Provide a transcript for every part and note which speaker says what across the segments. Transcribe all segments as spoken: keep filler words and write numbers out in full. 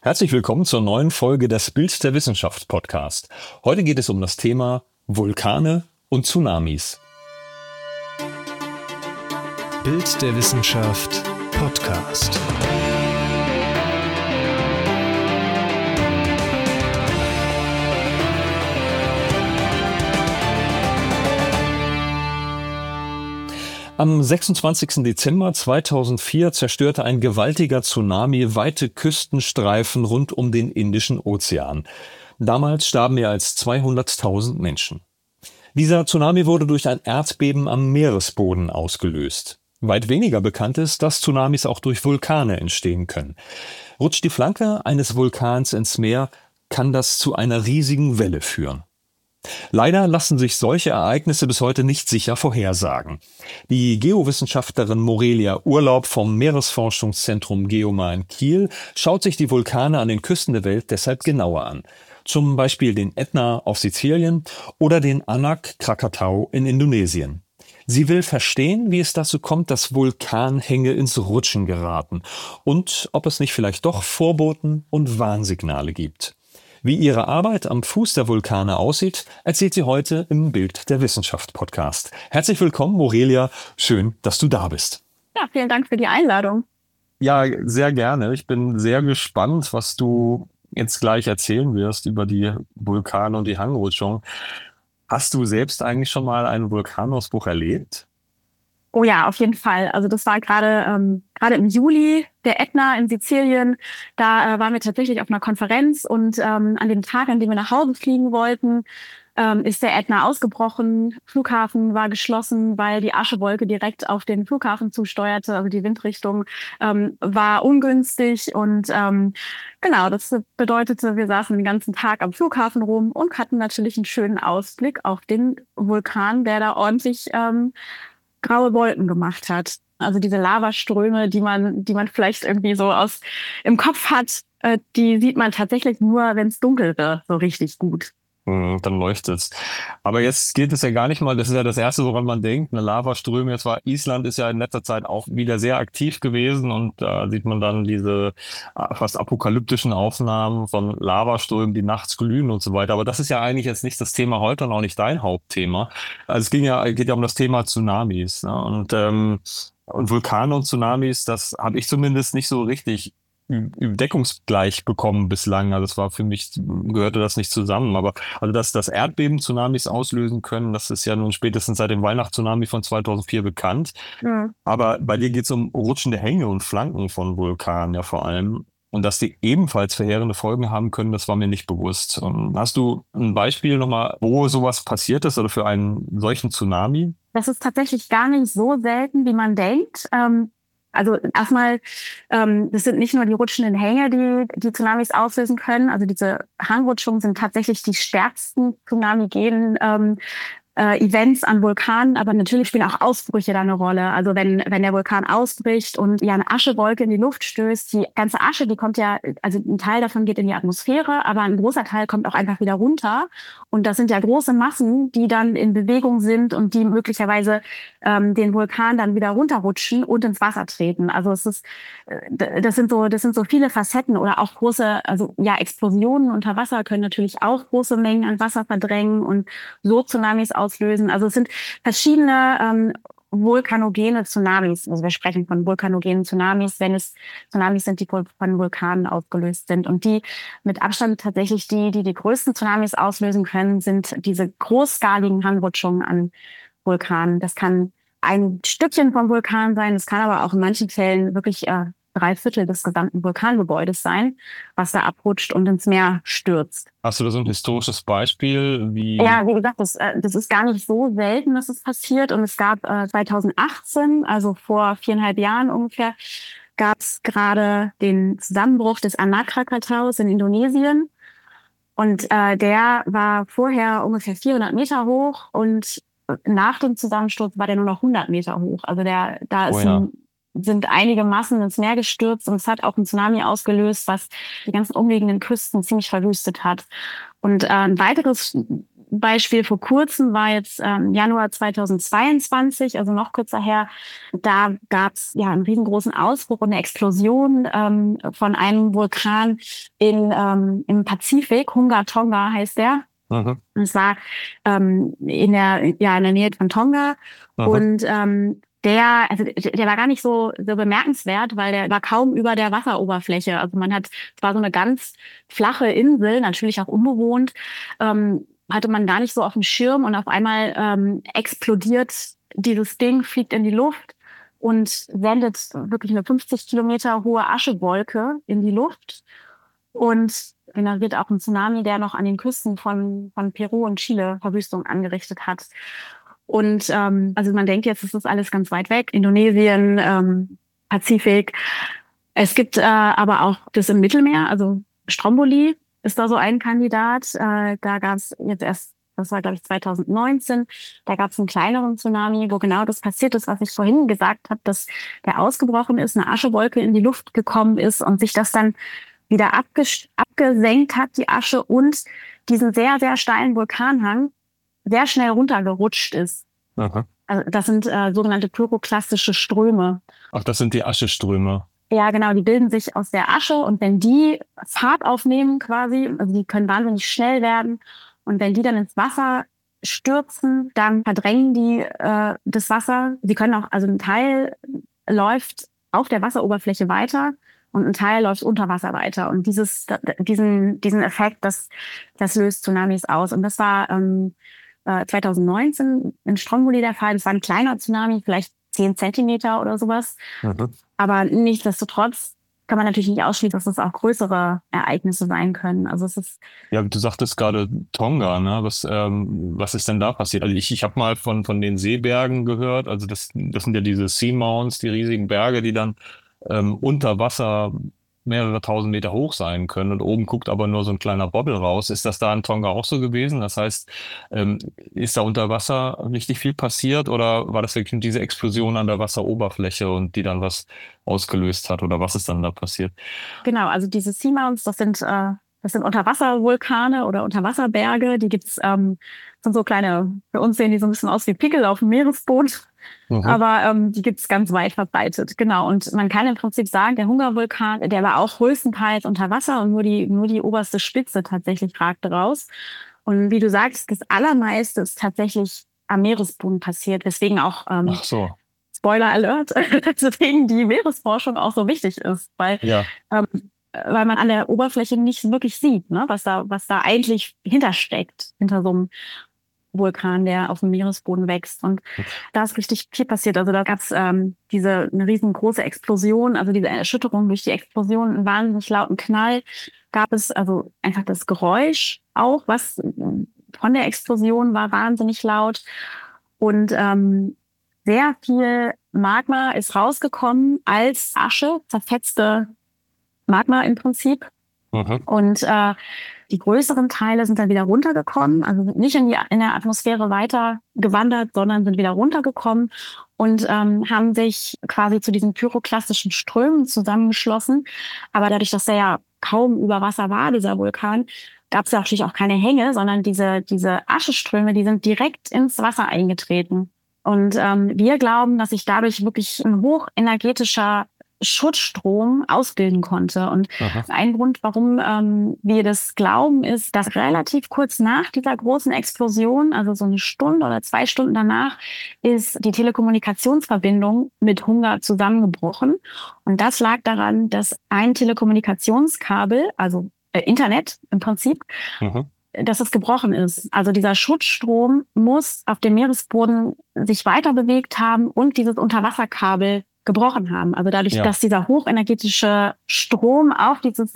Speaker 1: Herzlich willkommen zur neuen Folge des Bild der Wissenschaft Podcast. Heute geht es um das Thema Vulkane und Tsunamis.
Speaker 2: Bild der Wissenschaft Podcast.
Speaker 1: Am sechsundzwanzigsten Dezember zweitausendvier zerstörte ein gewaltiger Tsunami weite Küstenstreifen rund um den Indischen Ozean. Damals starben mehr als zweihunderttausend Menschen. Dieser Tsunami wurde durch ein Erdbeben am Meeresboden ausgelöst. Weit weniger bekannt ist, dass Tsunamis auch durch Vulkane entstehen können. Rutscht die Flanke eines Vulkans ins Meer, kann das zu einer riesigen Welle führen. Leider lassen sich solche Ereignisse bis heute nicht sicher vorhersagen. Die Geowissenschaftlerin Morelia Urlaub vom Meeresforschungszentrum Geomar in Kiel schaut sich die Vulkane an den Küsten der Welt deshalb genauer an. Zum Beispiel den Ätna auf Sizilien oder den Anak Krakatau in Indonesien. Sie will verstehen, wie es dazu kommt, dass Vulkanhänge ins Rutschen geraten und ob es nicht vielleicht doch Vorboten und Warnsignale gibt. Wie ihre Arbeit am Fuß der Vulkane aussieht, erzählt sie heute im Bild der Wissenschaft Podcast. Herzlich willkommen, Morelia. Schön, dass du da bist.
Speaker 3: Ja, vielen Dank für die Einladung.
Speaker 1: Ja, sehr gerne. Ich bin sehr gespannt, was du jetzt gleich erzählen wirst über die Vulkane und die Hangrutschung. Hast du selbst eigentlich schon mal einen Vulkanausbruch erlebt?
Speaker 3: Oh ja, auf jeden Fall. Also das war gerade ähm, gerade im Juli, der Ätna in Sizilien. Da äh, waren wir tatsächlich auf einer Konferenz und ähm, an dem Tag, an dem wir nach Hause fliegen wollten, ähm, ist der Ätna ausgebrochen. Flughafen war geschlossen, weil die Aschewolke direkt auf den Flughafen zusteuerte. Also die Windrichtung ähm, war ungünstig und ähm, genau, das bedeutete, wir saßen den ganzen Tag am Flughafen rum und hatten natürlich einen schönen Ausblick auf den Vulkan, der da ordentlich ähm, graue Wolken gemacht hat. Also diese Lavaströme, die man, die man vielleicht irgendwie so aus im Kopf hat, äh, die sieht man tatsächlich nur, wenn es dunkel wird, so richtig gut.
Speaker 1: Hm, dann leuchtet's. Aber jetzt geht es ja gar nicht mal, das ist ja das Erste, woran man denkt, eine Lavaströme. Jetzt war Island ist ja in letzter Zeit auch wieder sehr aktiv gewesen und da sieht man dann diese äh, fast apokalyptischen Aufnahmen von Lavaströmen, die nachts glühen und so weiter. Aber das ist ja eigentlich jetzt nicht das Thema heute und auch nicht dein Hauptthema. Also es ging ja, geht ja um das Thema Tsunamis, ne? Und, ähm, und Vulkane und Tsunamis, das habe ich zumindest nicht so richtig deckungsgleich bekommen bislang. Also es war für mich, gehörte das nicht zusammen. Aber also dass das Erdbeben Tsunamis auslösen können, das ist ja nun spätestens seit dem Weihnachtstsunami von zweitausendvier bekannt. Ja. Aber bei dir geht es um rutschende Hänge und Flanken von Vulkanen ja vor allem. Und dass die ebenfalls verheerende Folgen haben können, das war mir nicht bewusst. Und hast du ein Beispiel nochmal, wo sowas passiert ist oder für einen solchen Tsunami?
Speaker 3: Das ist tatsächlich gar nicht so selten, wie man denkt. Ähm Also erstmal, ähm, das sind nicht nur die rutschenden Hänge, die die Tsunamis auslösen können. Also diese Hangrutschungen sind tatsächlich die stärksten tsunamigenen ähm, äh, Events an Vulkanen, aber natürlich spielen auch Ausbrüche da eine Rolle. Also wenn wenn der Vulkan ausbricht und ja eine Aschewolke in die Luft stößt, die ganze Asche, die kommt ja, also ein Teil davon geht in die Atmosphäre, aber ein großer Teil kommt auch einfach wieder runter. Und das sind ja große Massen, die dann in Bewegung sind und die möglicherweise ähm, den Vulkan dann wieder runterrutschen und ins Wasser treten. Also es ist, äh, das sind so, das sind so viele Facetten oder auch große, also ja Explosionen unter Wasser können natürlich auch große Mengen an Wasser verdrängen und so Tsunamis auslösen. Also es sind verschiedene ähm, vulkanogene Tsunamis. Also wir sprechen von vulkanogenen Tsunamis, wenn es Tsunamis sind, die von Vulkanen ausgelöst sind. Und die mit Abstand tatsächlich die, die die größten Tsunamis auslösen können, sind diese großskaligen Hangrutschungen an Vulkanen. Das kann ein Stückchen vom Vulkan sein, das kann aber auch in manchen Fällen wirklich äh, drei Viertel des gesamten Vulkangebäudes sein, was da abrutscht und ins Meer stürzt.
Speaker 1: Hast du da so ein historisches Beispiel? Wie
Speaker 3: Ja, wie gesagt, das, das ist gar nicht so selten, dass es passiert. Und es gab äh, zweitausendachtzehn, also vor viereinhalb Jahren ungefähr, gab es gerade den Zusammenbruch des Anak Krakataus in Indonesien. Und äh, der war vorher ungefähr vierhundert Meter hoch und nach dem Zusammensturz war der nur noch hundert Meter hoch. Also der, da ist oh ja. ein sind einige Massen ins Meer gestürzt und es hat auch einen Tsunami ausgelöst, was die ganzen umliegenden Küsten ziemlich verwüstet hat. Und äh, ein weiteres Beispiel vor kurzem war jetzt ähm, Januar zweitausendzweiundzwanzig, also noch kürzer her. Da gab es ja einen riesengroßen Ausbruch und eine Explosion ähm, von einem Vulkan in, ähm, im Pazifik. Hunga Tonga heißt der.
Speaker 1: Mhm.
Speaker 3: Es war ähm, in der ja in der Nähe von Tonga. Mhm. Und ähm, der also der war gar nicht so so bemerkenswert, weil der war kaum über der Wasseroberfläche. Also man hat es war so eine ganz flache Insel, natürlich auch unbewohnt, ähm, hatte man gar nicht so auf dem Schirm und auf einmal ähm, explodiert dieses Ding, fliegt in die Luft und sendet wirklich eine fünfzig Kilometer hohe Aschewolke in die Luft und generiert auch einen Tsunami, der noch an den Küsten von, von Peru und Chile Verwüstung angerichtet hat. Und ähm, also man denkt jetzt, es ist alles ganz weit weg, Indonesien, ähm, Pazifik. Es gibt äh, aber auch das im Mittelmeer, also Stromboli ist da so ein Kandidat. Äh, da gab es jetzt erst, das war glaube ich zweitausendneunzehn, da gab es einen kleineren Tsunami, wo genau das passiert ist, was ich vorhin gesagt habe, dass der ausgebrochen ist, eine Aschewolke in die Luft gekommen ist und sich das dann wieder abges- abgesenkt hat, die Asche, und diesen sehr, sehr steilen Vulkanhang sehr schnell runtergerutscht ist.
Speaker 1: Aha.
Speaker 3: Also das sind äh, sogenannte pyroklastische Ströme.
Speaker 1: Ach, das sind die Ascheströme.
Speaker 3: Ja, genau, die bilden sich aus der Asche und wenn die Fahrt aufnehmen quasi, also die können wahnsinnig schnell werden und wenn die dann ins Wasser stürzen, dann verdrängen die äh, das Wasser. Sie können auch, also ein Teil läuft auf der Wasseroberfläche weiter und ein Teil läuft unter Wasser weiter. Und dieses, diesen, diesen Effekt, das, das löst Tsunamis aus. Und das war ähm, zweitausendneunzehn in Stromboli der Fall. Das war ein kleiner Tsunami, vielleicht zehn Zentimeter oder sowas. Mhm. Aber nichtsdestotrotz kann man natürlich nicht ausschließen, dass es auch größere Ereignisse sein können. Also es ist
Speaker 1: ja, du sagtest gerade Tonga, ne? Was, ähm, was ist denn da passiert? Also ich, ich habe mal von von den Seebergen gehört. Also das, das sind ja diese Seamounts, die riesigen Berge, die dann ähm, unter Wasser mehrere tausend Meter hoch sein können und oben guckt aber nur so ein kleiner Bobbel raus. Ist das da in Tonga auch so gewesen? Das heißt, ähm, ist da unter Wasser richtig viel passiert oder war das wirklich diese Explosion an der Wasseroberfläche und die dann was ausgelöst hat oder was ist dann da passiert?
Speaker 3: Genau, also diese Seamounts, das sind äh, das sind Unterwasservulkane oder Unterwasserberge. Die gibt's, ähm, sind so kleine, für uns sehen die so ein bisschen aus wie Pickel auf dem Meeresboden. Mhm. Aber ähm, die gibt's ganz weit verbreitet, genau. Und man kann im Prinzip sagen, der Hunga-Vulkan, der war auch größtenteils unter Wasser und nur die nur die oberste Spitze tatsächlich ragte raus. Und wie du sagst, das Allermeiste ist tatsächlich am Meeresboden passiert, weswegen auch ähm,
Speaker 1: Ach so.
Speaker 3: Spoiler Alert, deswegen die Meeresforschung auch so wichtig ist, weil ja. ähm, weil man an der Oberfläche nicht wirklich sieht, ne, was da was da eigentlich hintersteckt hinter so einem Vulkan, der auf dem Meeresboden wächst. Und da ist richtig viel passiert. Also da gab es ähm, diese eine riesengroße Explosion, also diese Erschütterung durch die Explosion, einen wahnsinnig lauten Knall. Gab es also einfach das Geräusch auch, was von der Explosion war wahnsinnig laut. Und ähm, sehr viel Magma ist rausgekommen als Asche, zerfetzte Magma im Prinzip. Mhm. Und äh, die größeren Teile sind dann wieder runtergekommen, also sind nicht in, die, in der Atmosphäre weiter gewandert, sondern sind wieder runtergekommen und ähm, haben sich quasi zu diesen pyroklastischen Strömen zusammengeschlossen. Aber dadurch, dass der ja kaum über Wasser war, dieser Vulkan, gab es ja natürlich auch keine Hänge, sondern diese, diese Ascheströme, die sind direkt ins Wasser eingetreten. Und ähm, wir glauben, dass sich dadurch wirklich ein hochenergetischer Schutzstrom ausbilden konnte. Und aha, ein Grund, warum ähm, wir das glauben, ist, dass relativ kurz nach dieser großen Explosion, also so eine Stunde oder zwei Stunden danach, ist die Telekommunikationsverbindung mit Hunga zusammengebrochen. Und das lag daran, dass ein Telekommunikationskabel, also äh, Internet im Prinzip, aha, dass es gebrochen ist. Also dieser Schutzstrom muss auf dem Meeresboden sich weiter bewegt haben und dieses Unterwasserkabel gebrochen haben. Also dadurch, ja, dass dieser hochenergetische Strom auf dieses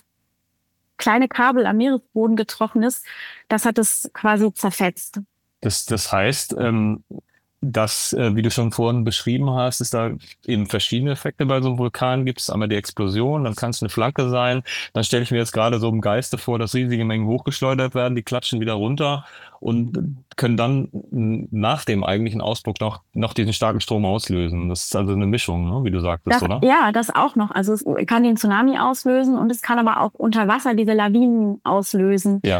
Speaker 3: kleine Kabel am Meeresboden getroffen ist, das hat es quasi zerfetzt.
Speaker 1: Das, das heißt, ähm, dass, äh, wie du schon vorhin beschrieben hast, ist da eben verschiedene Effekte bei so einem Vulkan. Gibt es einmal die Explosion, dann kann es eine Flanke sein. Dann stelle ich mir jetzt gerade so im Geiste vor, dass riesige Mengen hochgeschleudert werden, die klatschen wieder runter und können dann nach dem eigentlichen Ausbruch noch, noch diesen starken Strom auslösen. Das ist also eine Mischung, ne, wie du sagtest,
Speaker 3: das,
Speaker 1: oder?
Speaker 3: Ja, das auch noch. Also es kann den Tsunami auslösen und es kann aber auch unter Wasser diese Lawinen auslösen.
Speaker 1: Ja.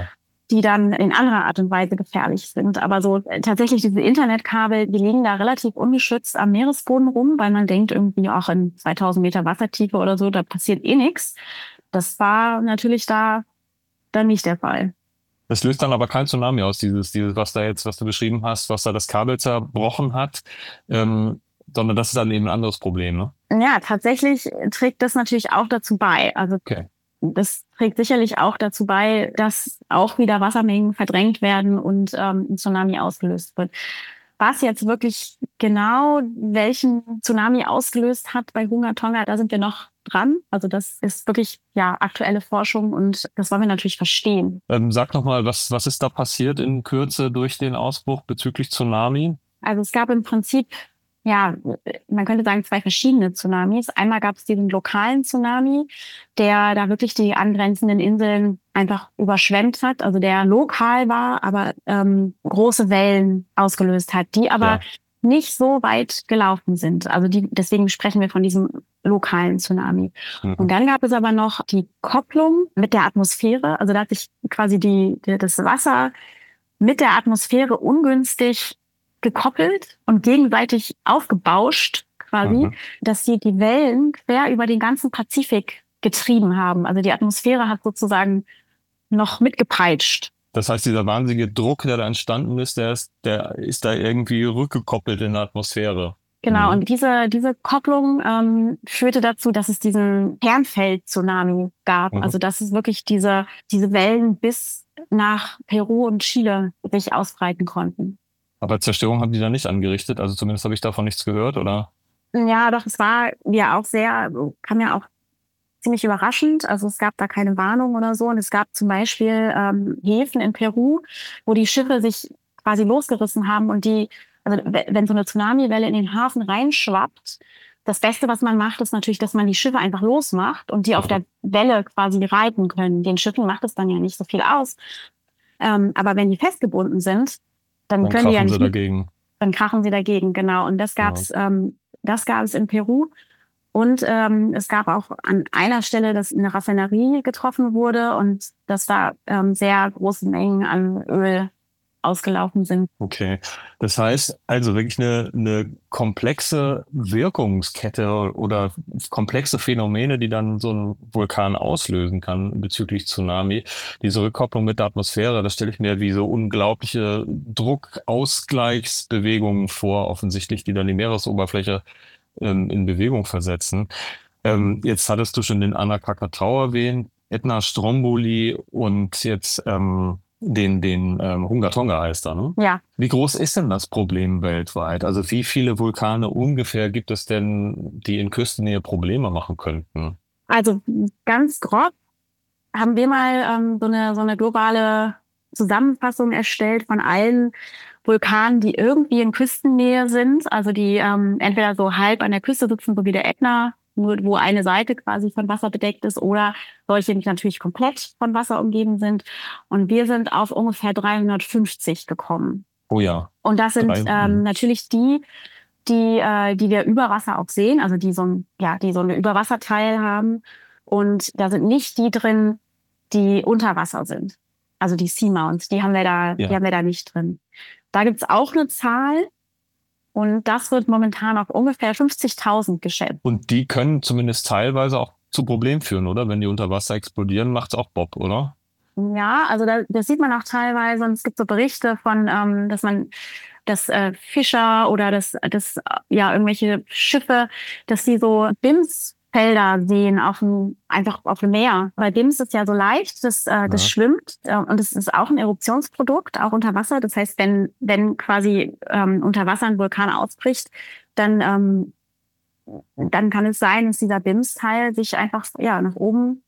Speaker 3: die dann in anderer Art und Weise gefährlich sind. Aber so äh, tatsächlich diese Internetkabel, die liegen da relativ ungeschützt am Meeresboden rum, weil man denkt irgendwie auch in zweitausend Meter Wassertiefe oder so, da passiert eh nichts. Das war natürlich da dann nicht der Fall.
Speaker 1: Das löst dann aber kein Tsunami aus, dieses, dieses, was da jetzt, was du beschrieben hast, was da das Kabel zerbrochen hat, ähm, sondern das ist dann eben ein anderes Problem, ne?
Speaker 3: Ja, tatsächlich trägt das natürlich auch dazu bei. Also
Speaker 1: Okay.
Speaker 3: das trägt sicherlich auch dazu bei, dass auch wieder Wassermengen verdrängt werden und ähm, ein Tsunami ausgelöst wird. Was jetzt wirklich genau welchen Tsunami ausgelöst hat bei Hunga Tonga, da sind wir noch dran. Also das ist wirklich ja aktuelle Forschung und das wollen wir natürlich verstehen.
Speaker 1: Ähm, sag noch mal, was, was ist da passiert in Kürze durch den Ausbruch bezüglich Tsunami?
Speaker 3: Also es gab im Prinzip, ja, man könnte sagen, zwei verschiedene Tsunamis. Einmal gab es diesen lokalen Tsunami, der da wirklich die angrenzenden Inseln einfach überschwemmt hat, also der lokal war, aber ähm, große Wellen ausgelöst hat, die aber
Speaker 1: Ja.
Speaker 3: nicht so weit gelaufen sind. Also die, deswegen sprechen wir von diesem lokalen Tsunami.
Speaker 1: Mhm.
Speaker 3: Und dann gab es aber noch die Kopplung mit der Atmosphäre. Also da hat sich quasi die, die das Wasser mit der Atmosphäre ungünstig gekoppelt und gegenseitig aufgebauscht quasi,
Speaker 1: Mhm.
Speaker 3: dass sie die Wellen quer über den ganzen Pazifik getrieben haben. Also die Atmosphäre hat sozusagen noch mitgepeitscht.
Speaker 1: Das heißt, dieser wahnsinnige Druck, der da entstanden ist, der ist, der ist da irgendwie rückgekoppelt in der Atmosphäre.
Speaker 3: Genau,
Speaker 1: Mhm.
Speaker 3: und diese, diese Kopplung ähm, führte dazu, dass es diesen Kernfeld-Tsunami gab.
Speaker 1: Mhm.
Speaker 3: Also dass es wirklich diese, diese Wellen bis nach Peru und Chile sich ausbreiten konnten.
Speaker 1: Aber Zerstörung haben die da nicht angerichtet, also zumindest habe ich davon nichts gehört, oder?
Speaker 3: Ja, doch, es war ja auch sehr, kam ja auch ziemlich überraschend. Also es gab da keine Warnung oder so. Und es gab zum Beispiel ähm, Häfen in Peru, wo die Schiffe sich quasi losgerissen haben und die, also w- wenn so eine Tsunamiwelle in den Hafen reinschwappt, das Beste, was man macht, ist natürlich, dass man die Schiffe einfach losmacht und die auf der Welle quasi reiten können. Den Schiffen macht es dann ja nicht so viel aus. Ähm, aber wenn die festgebunden sind, dann,
Speaker 1: Dann
Speaker 3: können die ja
Speaker 1: krachen
Speaker 3: nicht
Speaker 1: sie
Speaker 3: mit,
Speaker 1: dagegen.
Speaker 3: dann krachen sie dagegen, genau. Und das gab's, ähm, das gab es in Peru. Und ähm, es gab auch an einer Stelle, dass eine Raffinerie getroffen wurde und dass da ähm, sehr große Mengen an Öl ausgelaufen sind.
Speaker 1: Okay. Das heißt, also wirklich eine, eine komplexe Wirkungskette oder komplexe Phänomene, die dann so ein Vulkan auslösen kann bezüglich Tsunami. Diese Rückkopplung mit der Atmosphäre, das stelle ich mir wie so unglaubliche Druckausgleichsbewegungen vor, offensichtlich, die dann die Meeresoberfläche ähm, in Bewegung versetzen. Ähm, jetzt hattest du schon den Anna-Krakatau erwähnt, Ätna Stromboli und jetzt ähm, den, den ähm, Hunga Tonga heißt er, ne?
Speaker 3: Ja,
Speaker 1: Wie groß ist denn das Problem weltweit? Also wie viele Vulkane ungefähr gibt es denn, die in Küstennähe Probleme machen könnten?
Speaker 3: also ganz grob haben wir mal ähm, so eine so eine globale Zusammenfassung erstellt von allen Vulkanen, die irgendwie in Küstennähe sind, also die ähm, entweder so halb an der Küste sitzen, so wie der Ätna, nur wo eine Seite quasi von Wasser bedeckt ist, oder solche, die natürlich komplett von Wasser umgeben sind. Und wir sind auf ungefähr dreihundertfünfzig gekommen.
Speaker 1: Oh ja,
Speaker 3: Und das sind
Speaker 1: drei.
Speaker 3: ähm,
Speaker 1: Mhm.
Speaker 3: natürlich die, die, äh, die wir über Wasser auch sehen, also die so ein, ja, die so eine Überwasserteil haben. Und da sind nicht die drin, die unter Wasser sind. Also die Seamounts, die haben wir da, die
Speaker 1: Ja.
Speaker 3: haben wir da nicht drin. Da gibt's auch eine Zahl und das wird momentan auf ungefähr fünfzigtausend geschätzt.
Speaker 1: Und die können zumindest teilweise auch zu Problemen führen, oder? Wenn die unter Wasser explodieren, macht's auch Bob, oder?
Speaker 3: Ja, also da, das sieht man auch teilweise und es gibt so Berichte von, ähm, dass man, dass äh, Fischer oder dass, dass äh, ja irgendwelche Schiffe, dass sie so Bimsfelder sehen auf dem, einfach auf dem Meer. Weil Bims ist ja so leicht, das, äh, das
Speaker 1: Ja.
Speaker 3: schwimmt äh, und es ist auch ein Eruptionsprodukt, auch unter Wasser. Das heißt, wenn wenn quasi ähm, unter Wasser ein Vulkan ausbricht, dann ähm, dann kann es sein, dass dieser Bimsteil sich einfach ja nach oben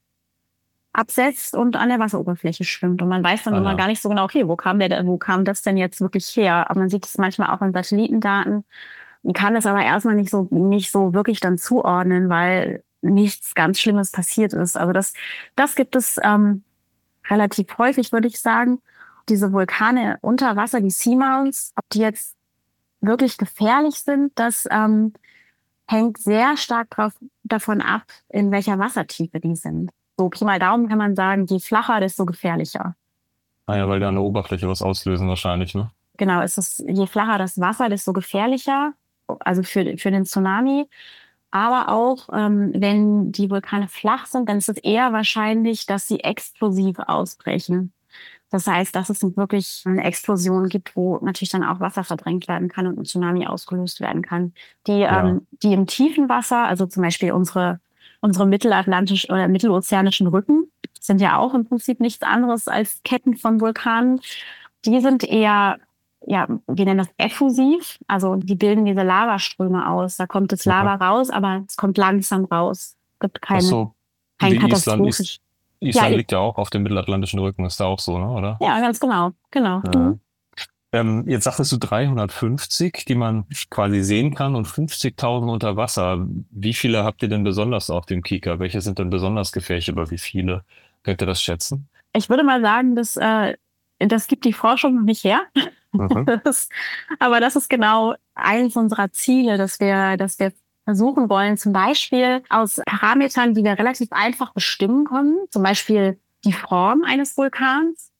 Speaker 3: absetzt und an der Wasseroberfläche schwimmt. Und man weiß dann
Speaker 1: Ah,
Speaker 3: immer
Speaker 1: ja.
Speaker 3: gar nicht so genau, okay, wo kam der, denn- wo kam das denn jetzt wirklich her? Aber man sieht es manchmal auch in Satellitendaten. Man kann es aber erstmal nicht so, nicht so wirklich dann zuordnen, weil nichts ganz Schlimmes passiert ist. Also das, das gibt es ähm, relativ häufig, würde ich sagen. Diese Vulkane unter Wasser, die Seamounts, ob die jetzt wirklich gefährlich sind, das ähm, hängt sehr stark drauf, davon ab, in welcher Wassertiefe die sind. So Pi mal Daumen kann man sagen, je flacher, desto gefährlicher.
Speaker 1: Ah ja, weil da an der Oberfläche was auslösen wahrscheinlich, ne?
Speaker 3: Genau, es ist, je flacher das Wasser, desto gefährlicher, also für, für den Tsunami. Aber auch, ähm, wenn die Vulkane flach sind, dann ist es eher wahrscheinlich, dass sie explosiv ausbrechen. Das heißt, dass es wirklich eine Explosion gibt, wo natürlich dann auch Wasser verdrängt werden kann und ein Tsunami ausgelöst werden kann. Die,
Speaker 1: Ja.
Speaker 3: ähm, die im tiefen Wasser, also zum Beispiel unsere, unsere mittelatlantisch oder mittelozeanischen Rücken, sind ja auch im Prinzip nichts anderes als Ketten von Vulkanen. Die sind eher, ja, wir nennen das effusiv, also die bilden diese Lavaströme aus. Da kommt das Lava
Speaker 1: Okay.
Speaker 3: raus, aber es kommt langsam raus. Es gibt
Speaker 1: Ach
Speaker 3: keine,
Speaker 1: so,
Speaker 3: kein
Speaker 1: wie Island. Is
Speaker 3: katastrophisch. Ja,
Speaker 1: Island liegt ja auch auf dem mittelatlantischen Rücken, ist da auch so, ne, oder?
Speaker 3: ja, ganz genau, genau.
Speaker 1: Ja.
Speaker 3: Mhm.
Speaker 1: Ähm, jetzt sagtest du dreihundertfünfzig, die man quasi sehen kann und fünfzigtausend unter Wasser. Wie viele habt ihr denn besonders auf dem Kieker? Welche sind denn besonders gefährlich, aber wie viele? Könnt ihr das schätzen?
Speaker 3: Ich würde mal sagen, dass, äh, das gibt die Forschung noch nicht her.
Speaker 1: Mhm.
Speaker 3: Das, aber das ist genau eines unserer Ziele, dass wir, dass wir versuchen wollen, zum Beispiel aus Parametern, die wir relativ einfach bestimmen können, zum Beispiel die Form eines Vulkans,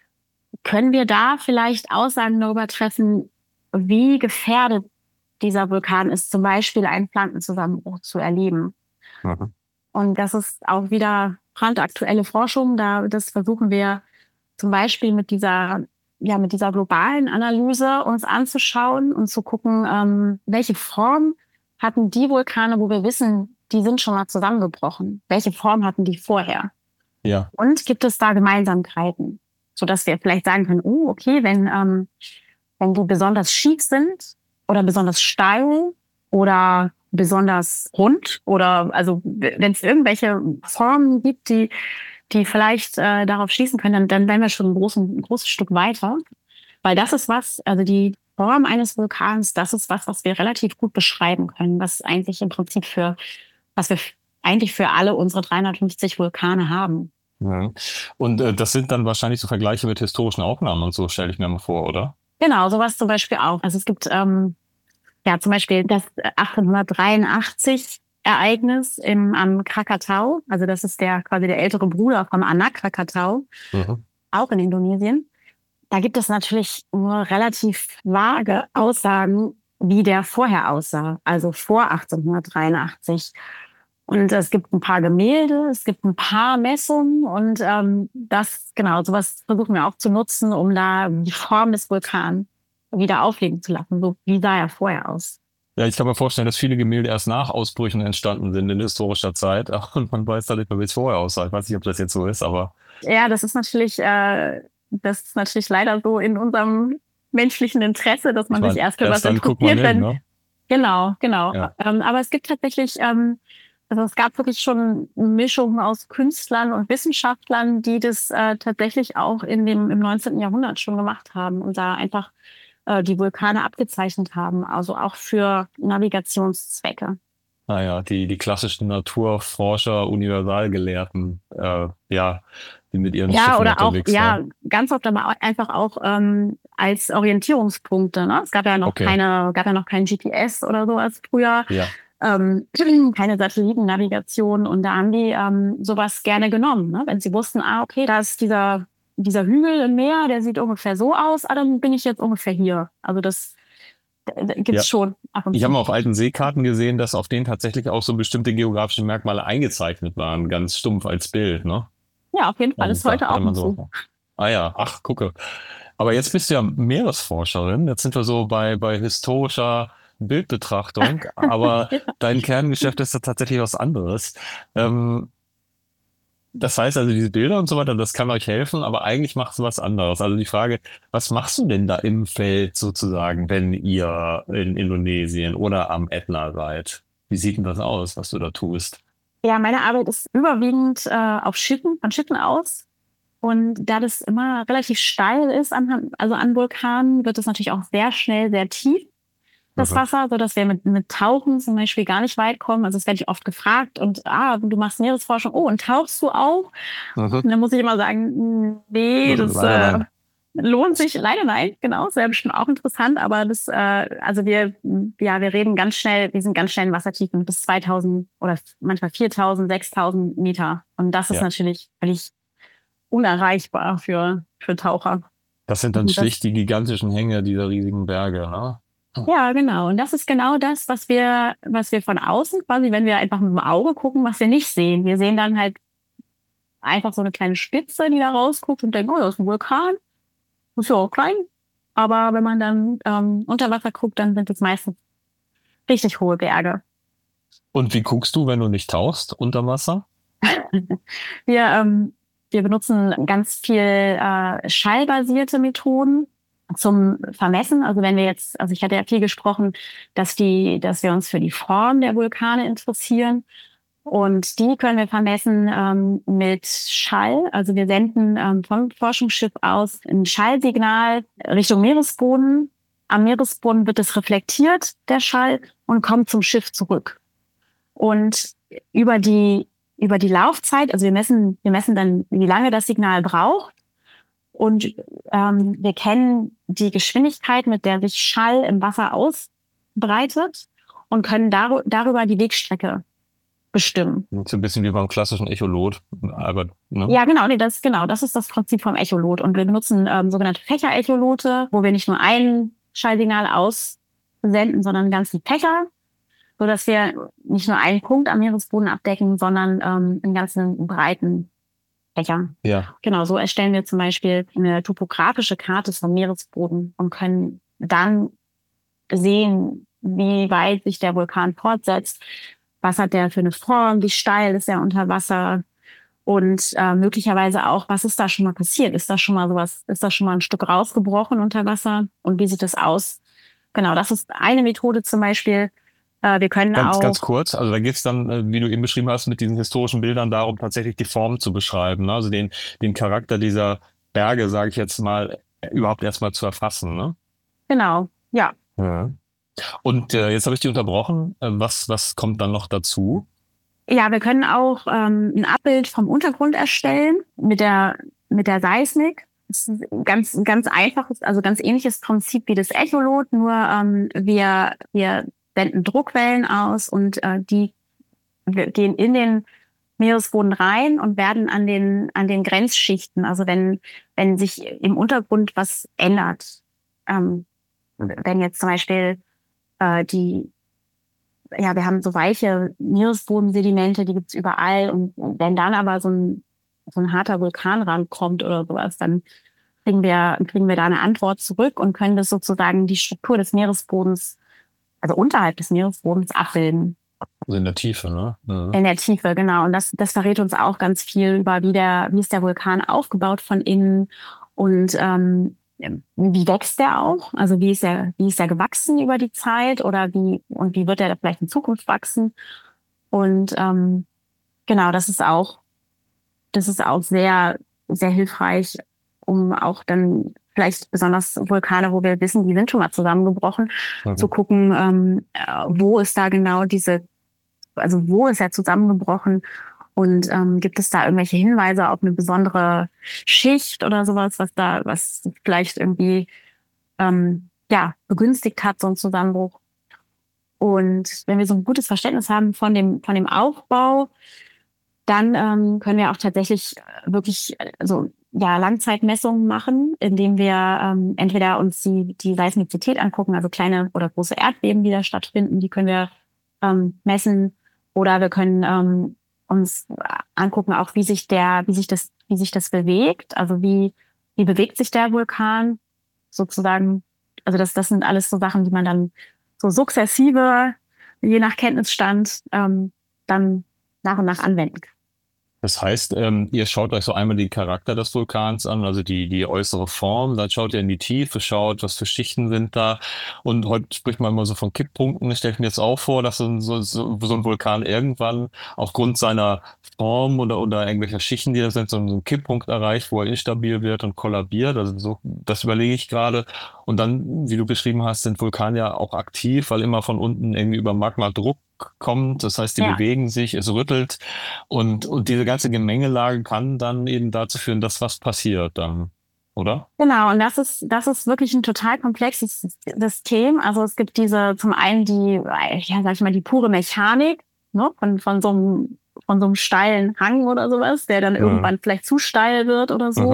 Speaker 3: können wir da vielleicht Aussagen darüber treffen, wie gefährdet dieser Vulkan ist, zum Beispiel einen Plantenzusammenbruch zu erleben.
Speaker 1: Mhm.
Speaker 3: Und das ist auch wieder brandaktuelle Forschung. Da, das versuchen wir zum Beispiel mit dieser, ja, mit dieser globalen Analyse uns anzuschauen und zu gucken, ähm, welche Form hatten die Vulkane, wo wir wissen, die sind schon mal zusammengebrochen. Welche Form hatten die vorher?
Speaker 1: Ja.
Speaker 3: Und gibt es da Gemeinsamkeiten? Sodass wir vielleicht sagen können, oh, okay, wenn, ähm, wenn die besonders schief sind oder besonders steil oder besonders rund oder also wenn es irgendwelche Formen gibt, die, die vielleicht äh, darauf schließen können, dann, dann wären wir schon ein, großen, ein großes Stück weiter. Weil das ist was, also die Form eines Vulkans, das ist was, was wir relativ gut beschreiben können, was eigentlich im Prinzip für, was wir eigentlich für alle unsere dreihundertfünfzig Vulkane haben.
Speaker 1: Ja. Und äh, das sind dann wahrscheinlich so Vergleiche mit historischen Aufnahmen und so, stelle ich mir mal vor, oder?
Speaker 3: Genau, sowas zum Beispiel auch. Also es gibt ähm, ja zum Beispiel das achtzehnhundertdreiundachtzig Ereignis im, am Krakatau. Also das ist der quasi der ältere Bruder vom Anak Krakatau,
Speaker 1: Mhm.
Speaker 3: auch in Indonesien. Da gibt es natürlich nur relativ vage Aussagen, wie der vorher aussah, also vor achtzehnhundertdreiundachtzig. Und es gibt ein paar Gemälde, es gibt ein paar Messungen und ähm, das, genau, sowas versuchen wir auch zu nutzen, um da die Form des Vulkans wieder aufleben zu lassen. So, wie sah er vorher aus?
Speaker 1: Ja, ich kann mir vorstellen, dass viele Gemälde erst nach Ausbrüchen entstanden sind in historischer Zeit und man weiß dann nicht mehr, wie es vorher aussah. Ich weiß nicht, ob das jetzt so ist, aber
Speaker 3: Ja, das ist natürlich, äh, das ist natürlich leider so in unserem menschlichen Interesse, dass
Speaker 1: ich
Speaker 3: man sich
Speaker 1: meine,
Speaker 3: erst für
Speaker 1: erst
Speaker 3: was
Speaker 1: dann guckt man
Speaker 3: interessiert,
Speaker 1: hin,
Speaker 3: wenn,
Speaker 1: ne?
Speaker 3: genau, genau.
Speaker 1: Ja.
Speaker 3: Ähm, aber es gibt tatsächlich, ähm, also es gab wirklich schon Mischungen aus Künstlern und Wissenschaftlern, die das äh, tatsächlich auch in dem, im neunzehnten Jahrhundert schon gemacht haben und da einfach äh, die Vulkane abgezeichnet haben, also auch für Navigationszwecke.
Speaker 1: Naja, die, die klassischen Naturforscher, Universalgelehrten, äh, ja, die mit ihren
Speaker 3: Ja,
Speaker 1: Schiffen
Speaker 3: oder auch,
Speaker 1: unterwegs
Speaker 3: ja,
Speaker 1: waren.
Speaker 3: ganz oft aber auch einfach auch ähm, als Orientierungspunkte. Ne? Es gab ja noch
Speaker 1: Okay,
Speaker 3: keine, gab ja noch kein G P S oder so als früher,
Speaker 1: ja.
Speaker 3: ähm, keine Satellitennavigation und da haben die ähm, sowas gerne genommen, ne? Wenn sie wussten, ah, okay, da ist dieser dieser Hügel im Meer, der sieht ungefähr so aus, ah, dann bin ich jetzt ungefähr hier. Also das äh,
Speaker 1: Ja.
Speaker 3: gibt's schon ab und
Speaker 1: Ich habe
Speaker 3: zu.
Speaker 1: mal auf alten Seekarten gesehen, dass auf denen tatsächlich auch so bestimmte geografische Merkmale eingezeichnet waren, ganz stumpf als Bild, ne?
Speaker 3: Ja, auf jeden Fall
Speaker 1: Und
Speaker 3: ist
Speaker 1: da
Speaker 3: heute
Speaker 1: hatte
Speaker 3: auch
Speaker 1: man
Speaker 3: noch
Speaker 1: so,
Speaker 3: so.
Speaker 1: ah ja, ach, gucke. Aber jetzt bist du ja Meeresforscherin. Jetzt sind wir so bei, bei historischer Bildbetrachtung. Aber dein Kerngeschäft ist ja tatsächlich was anderes. Ähm, das heißt also, diese Bilder und so weiter, das kann euch helfen, aber eigentlich machst du was anderes. Also die Frage, was machst du denn da im Feld sozusagen, wenn ihr in Indonesien oder am Ätna seid? Wie sieht denn das aus, was du da tust?
Speaker 3: Ja, meine Arbeit ist überwiegend äh, auf Schiffen, von Schiffen aus. Und da das immer relativ steil ist, an, also an Vulkanen, wird es natürlich auch sehr schnell sehr tief, das
Speaker 1: Mhm.
Speaker 3: Wasser, so dass wir mit, mit Tauchen zum Beispiel gar nicht weit kommen. Also das werde ich oft gefragt. Und ah, du machst Meeresforschung. Oh, und tauchst du auch?
Speaker 1: Mhm.
Speaker 3: Und dann muss ich immer sagen, nee, das
Speaker 1: Leider
Speaker 3: äh,
Speaker 1: nein.
Speaker 3: lohnt sich leider nein. Genau, das wäre bestimmt auch interessant. Aber das, äh, also wir, ja, wir reden ganz schnell, wir sind ganz schnell in Wassertiefen bis zweitausend oder manchmal viertausend, sechstausend Meter. Und das ist
Speaker 1: Ja.
Speaker 3: natürlich völlig unerreichbar für, für Taucher.
Speaker 1: Das sind dann
Speaker 3: Das-
Speaker 1: schlicht die gigantischen Hänge dieser riesigen Berge, ne?
Speaker 3: Ja, genau. Und das ist genau das, was wir, was wir von außen quasi, wenn wir einfach mit dem Auge gucken, was wir nicht sehen. Wir sehen dann halt einfach so eine kleine Spitze, die da rausguckt und denken, oh, das ist ein Vulkan. Ist ja auch klein. Aber wenn man dann ähm, unter Wasser guckt, dann sind es meistens richtig hohe Berge.
Speaker 1: Und wie guckst du, wenn du nicht tauchst unter Wasser?
Speaker 3: Wir, ähm, wir benutzen ganz viel äh, schallbasierte Methoden zum Vermessen. Also wenn wir jetzt, also ich hatte ja viel gesprochen, dass die, dass wir uns für die Form der Vulkane interessieren. Und die können wir vermessen ähm, mit Schall. Also wir senden ähm, vom Forschungsschiff aus ein Schallsignal Richtung Meeresboden. Am Meeresboden wird es reflektiert, der Schall, und kommt zum Schiff zurück. Und über die über die Laufzeit, also wir messen wir messen dann, wie lange das Signal braucht. Und ähm, wir kennen die Geschwindigkeit, mit der sich Schall im Wasser ausbreitet, und können dar- darüber die Wegstrecke bestimmen.
Speaker 1: So ein bisschen wie beim klassischen Echolot, aber, ne?
Speaker 3: Ja, genau, nee, das genau, das ist das Prinzip vom Echolot. Und wir benutzen ähm, sogenannte Fächer-Echolote, wo wir nicht nur ein Schallsignal aussenden, sondern ganz viele Fächer, so dass wir nicht nur einen Punkt am Meeresboden abdecken, sondern ähm, einen ganzen breiten Fächer.
Speaker 1: Ja.
Speaker 3: Genau, so erstellen wir zum Beispiel eine topografische Karte vom Meeresboden und können dann sehen, wie weit sich der Vulkan fortsetzt, was hat der für eine Form, wie steil ist er unter Wasser, und äh, möglicherweise auch, was ist da schon mal passiert? Ist da schon mal sowas, ist da schon mal ein Stück rausgebrochen unter Wasser, und wie sieht das aus? Genau, das ist eine Methode zum Beispiel. Äh, wir können
Speaker 1: Ganz,
Speaker 3: auch...
Speaker 1: ganz kurz, also da geht es dann, äh, wie du eben beschrieben hast, mit diesen historischen Bildern darum, tatsächlich die Form zu beschreiben, ne? Also den, den Charakter dieser Berge, sage ich jetzt mal, überhaupt erstmal zu erfassen, ne?
Speaker 3: Genau, ja.
Speaker 1: Ja. Und äh, jetzt habe ich dich unterbrochen. Äh, was, was kommt dann noch dazu?
Speaker 3: Ja, wir können auch ähm, ein Abbild vom Untergrund erstellen mit der mit der Seismik. Das ist ein ganz ganz einfaches, also ganz ähnliches Prinzip wie das Echolot, nur ähm, wir wir senden Druckwellen aus, und äh, die gehen in den Meeresboden rein und werden an den an den Grenzschichten, also wenn wenn sich im Untergrund was ändert, ähm, wenn jetzt zum Beispiel äh, die ja, wir haben so weiche Meeresbodensedimente, die gibt's überall. Und wenn dann aber so ein, so ein harter Vulkan rankommt oder sowas, dann kriegen wir, kriegen wir da eine Antwort zurück und können das sozusagen die Struktur des Meeresbodens, also unterhalb des Meeresbodens, abbilden.
Speaker 1: Also in der Tiefe, ne? Ja.
Speaker 3: In der Tiefe, genau. Und das, das verrät uns auch ganz viel über, wie der, wie ist der Vulkan aufgebaut von innen, und ähm, wie wächst der auch? Also wie ist er, wie ist er gewachsen über die Zeit, oder wie, und wie wird er vielleicht in Zukunft wachsen? Und ähm, genau, das ist auch, das ist auch sehr, sehr hilfreich, um auch dann vielleicht besonders Vulkane, wo wir wissen, die sind schon mal zusammengebrochen,
Speaker 1: Mhm.
Speaker 3: zu gucken, ähm, wo ist da genau diese, also wo ist er zusammengebrochen? Und ähm, gibt es da irgendwelche Hinweise auf eine besondere Schicht oder sowas, was da, was vielleicht irgendwie ähm, ja begünstigt hat, so ein Zusammenbruch? Und wenn wir so ein gutes Verständnis haben von dem von dem Aufbau, dann ähm, können wir auch tatsächlich wirklich so ja Langzeitmessungen machen, indem wir ähm, entweder uns die die Seismizität angucken, also kleine oder große Erdbeben, die da stattfinden, die können wir ähm, messen, oder wir können ähm, uns angucken, auch wie sich der, wie sich das, wie sich das bewegt. Also wie, wie bewegt sich der Vulkan sozusagen? Also das, das sind alles so Sachen, die man dann so sukzessive, je nach Kenntnisstand, ähm, dann nach und nach anwenden kann.
Speaker 1: Das heißt, ähm, ihr schaut euch so einmal den Charakter des Vulkans an, also die, die äußere Form, dann schaut ihr in die Tiefe, schaut, was für Schichten sind da. Und heute spricht man immer so von Kipppunkten. Ich stelle mir jetzt auch vor, dass so, ein- so, so so ein Vulkan irgendwann aufgrund seiner Form oder, oder irgendwelcher Schichten, die da sind, so einen Kipppunkt erreicht, wo er instabil wird und kollabiert. Also so, das überlege ich gerade. Und dann, wie du beschrieben hast, sind Vulkane ja auch aktiv, weil immer von unten irgendwie über Magma Druck kommt. Das heißt, die
Speaker 3: Ja.
Speaker 1: bewegen sich, es rüttelt. Und, und diese ganze Gemengelage kann dann eben dazu führen, dass was passiert dann, oder?
Speaker 3: Genau, und das ist, das ist wirklich ein total komplexes System. Also es gibt diese, zum einen die, ja, sag ich mal, die pure Mechanik, ne, von, von so einem von so einem steilen Hang oder sowas, der dann
Speaker 1: Ja.
Speaker 3: irgendwann vielleicht zu steil wird oder so.
Speaker 1: Aha.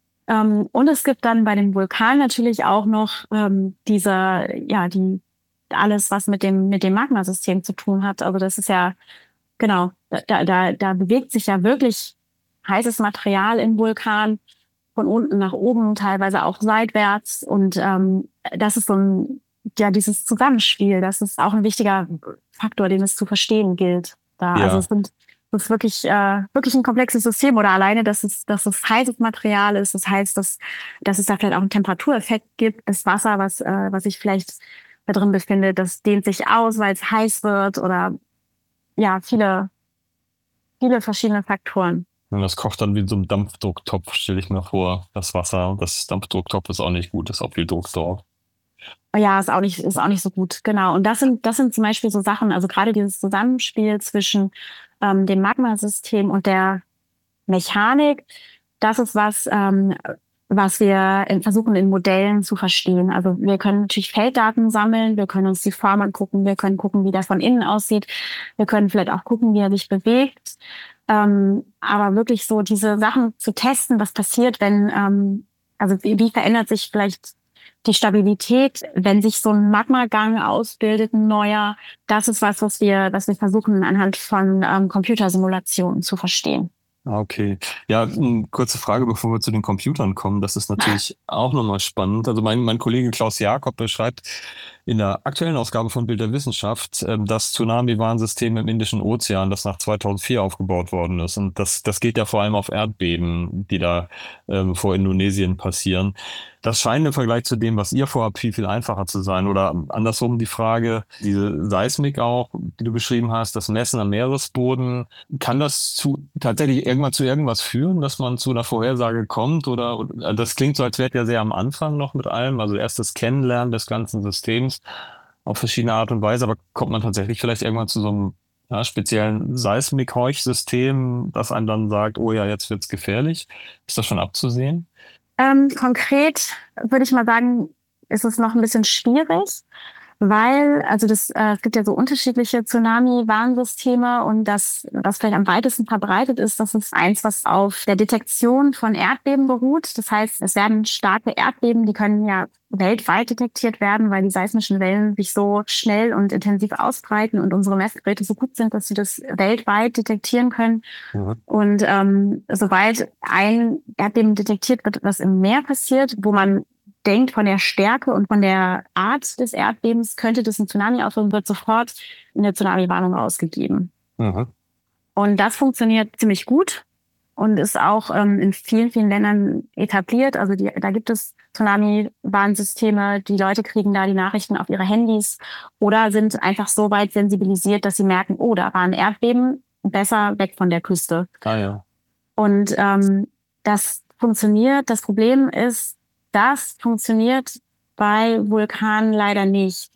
Speaker 3: Ähm, und es gibt dann bei dem Vulkan natürlich auch noch ähm, dieser, ja, die alles, was mit dem mit dem Magmasystem zu tun hat. Also das ist ja genau, da da da bewegt sich ja wirklich heißes Material im Vulkan von unten nach oben, teilweise auch seitwärts. Und ähm, das ist so ein, ja, dieses Zusammenspiel, das ist auch ein wichtiger Faktor, den es zu verstehen gilt. Da,
Speaker 1: Ja.
Speaker 3: also es sind, es ist wirklich, äh, wirklich ein komplexes System oder alleine, dass es, dass es heißes Material ist. Das heißt, dass, dass es da vielleicht auch einen Temperatureffekt gibt. Das Wasser, was, äh, was sich vielleicht da drin befindet, das dehnt sich aus, weil es heiß wird oder ja, viele, viele verschiedene Faktoren.
Speaker 1: Und das kocht dann wie in so einem Dampfdrucktopf, stelle ich mir vor. Das Wasser, das Dampfdrucktopf ist auch nicht gut, ist auch viel Druck drauf.
Speaker 3: Ja, ist auch nicht, ist auch nicht so gut. Genau. Und das sind, das sind zum Beispiel so Sachen, also gerade dieses Zusammenspiel zwischen ähm, dem Magmasystem und der Mechanik, das ist was, ähm, was wir in, versuchen in Modellen zu verstehen. Also wir können natürlich Felddaten sammeln, wir können uns die Form angucken, wir können gucken, wie das von innen aussieht, wir können vielleicht auch gucken, wie er sich bewegt. Ähm, aber wirklich so diese Sachen zu testen, was passiert, wenn, ähm, also wie, wie verändert sich vielleicht die Stabilität, wenn sich so ein Magmagang ausbildet, ein neuer, das ist was, was wir, was wir versuchen anhand von ähm, Computersimulationen zu verstehen.
Speaker 1: Ah, okay. Ja, eine kurze Frage, bevor wir zu den Computern kommen. Das ist natürlich auch nochmal spannend. Also mein, mein Kollege Klaus Jakob beschreibt in der aktuellen Ausgabe von Bild der Wissenschaft ähm, das Tsunami-Warnsystem im Indischen Ozean, das nach zweitausendvier aufgebaut worden ist. Und das, das geht ja vor allem auf Erdbeben, die da ähm, vor Indonesien passieren. Das scheint im Vergleich zu dem, was ihr vorhabt, viel, viel einfacher zu sein. Oder andersrum die Frage, diese Seismik auch, die du beschrieben hast, das Messen am Meeresboden, kann das zu, tatsächlich irgendwann zu irgendwas führen, dass man zu einer Vorhersage kommt? Oder, oder das klingt so, als wärt ihr sehr am Anfang noch mit allem, also erst das Kennenlernen des ganzen Systems auf verschiedene Art und Weise, aber kommt man tatsächlich vielleicht irgendwann zu so einem ja, speziellen Seismik-Horch-System, das einem dann sagt, oh ja, jetzt wird's gefährlich? Ist das schon abzusehen?
Speaker 3: Ähm, konkret würde ich mal sagen, ist es noch ein bisschen schwierig, weil, also das, äh, es gibt ja so unterschiedliche Tsunami-Warnsysteme und das, was vielleicht am weitesten verbreitet ist, das ist eins, was auf der Detektion von Erdbeben beruht. Das heißt, es werden starke Erdbeben, die können ja weltweit detektiert werden, weil die seismischen Wellen sich so schnell und intensiv ausbreiten und unsere Messgeräte so gut sind, dass sie das weltweit detektieren können.
Speaker 1: Mhm.
Speaker 3: Und ähm, sobald ein Erdbeben detektiert wird, was im Meer passiert, wo man denkt, von der Stärke und von der Art des Erdbebens könnte das ein Tsunami auslösen, wird sofort eine Tsunami-Warnung ausgegeben.
Speaker 1: Mhm.
Speaker 3: Und das funktioniert ziemlich gut und ist auch ähm, in vielen, vielen Ländern etabliert. Also die, da gibt es Tsunami-Warnsysteme. Die Leute kriegen da die Nachrichten auf ihre Handys oder sind einfach so weit sensibilisiert, dass sie merken, oh, da war ein Erdbeben, besser weg von der Küste.
Speaker 1: Ah ja.
Speaker 3: Und ähm, das funktioniert. Das Problem ist, das funktioniert bei Vulkanen leider nicht,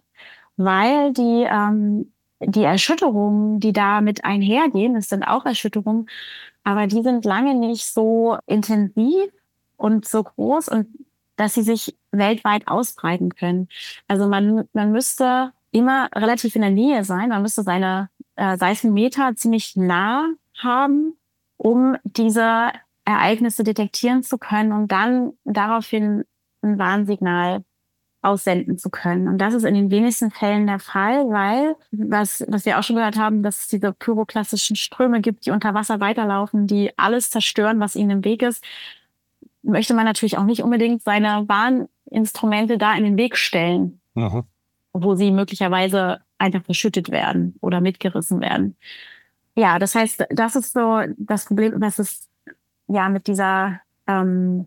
Speaker 3: weil die, ähm, die Erschütterungen, die damit einhergehen, es sind auch Erschütterungen, aber die sind lange nicht so intensiv und so groß, und dass sie sich weltweit ausbreiten können. Also man, man müsste immer relativ in der Nähe sein, man müsste seine äh, Seismometer ziemlich nah haben, um diese Ereignisse detektieren zu können und dann daraufhin ein Warnsignal aussenden zu können. Und das ist in den wenigsten Fällen der Fall, weil, was, was wir auch schon gehört haben, dass es diese pyroklassischen Ströme gibt, die unter Wasser weiterlaufen, die alles zerstören, was ihnen im Weg ist, möchte man natürlich auch nicht unbedingt seine Warninstrumente da in den Weg stellen,
Speaker 1: Mhm.
Speaker 3: wo sie möglicherweise einfach verschüttet werden oder mitgerissen werden. Ja, das heißt, das ist so das Problem, dass es ja mit dieser ähm,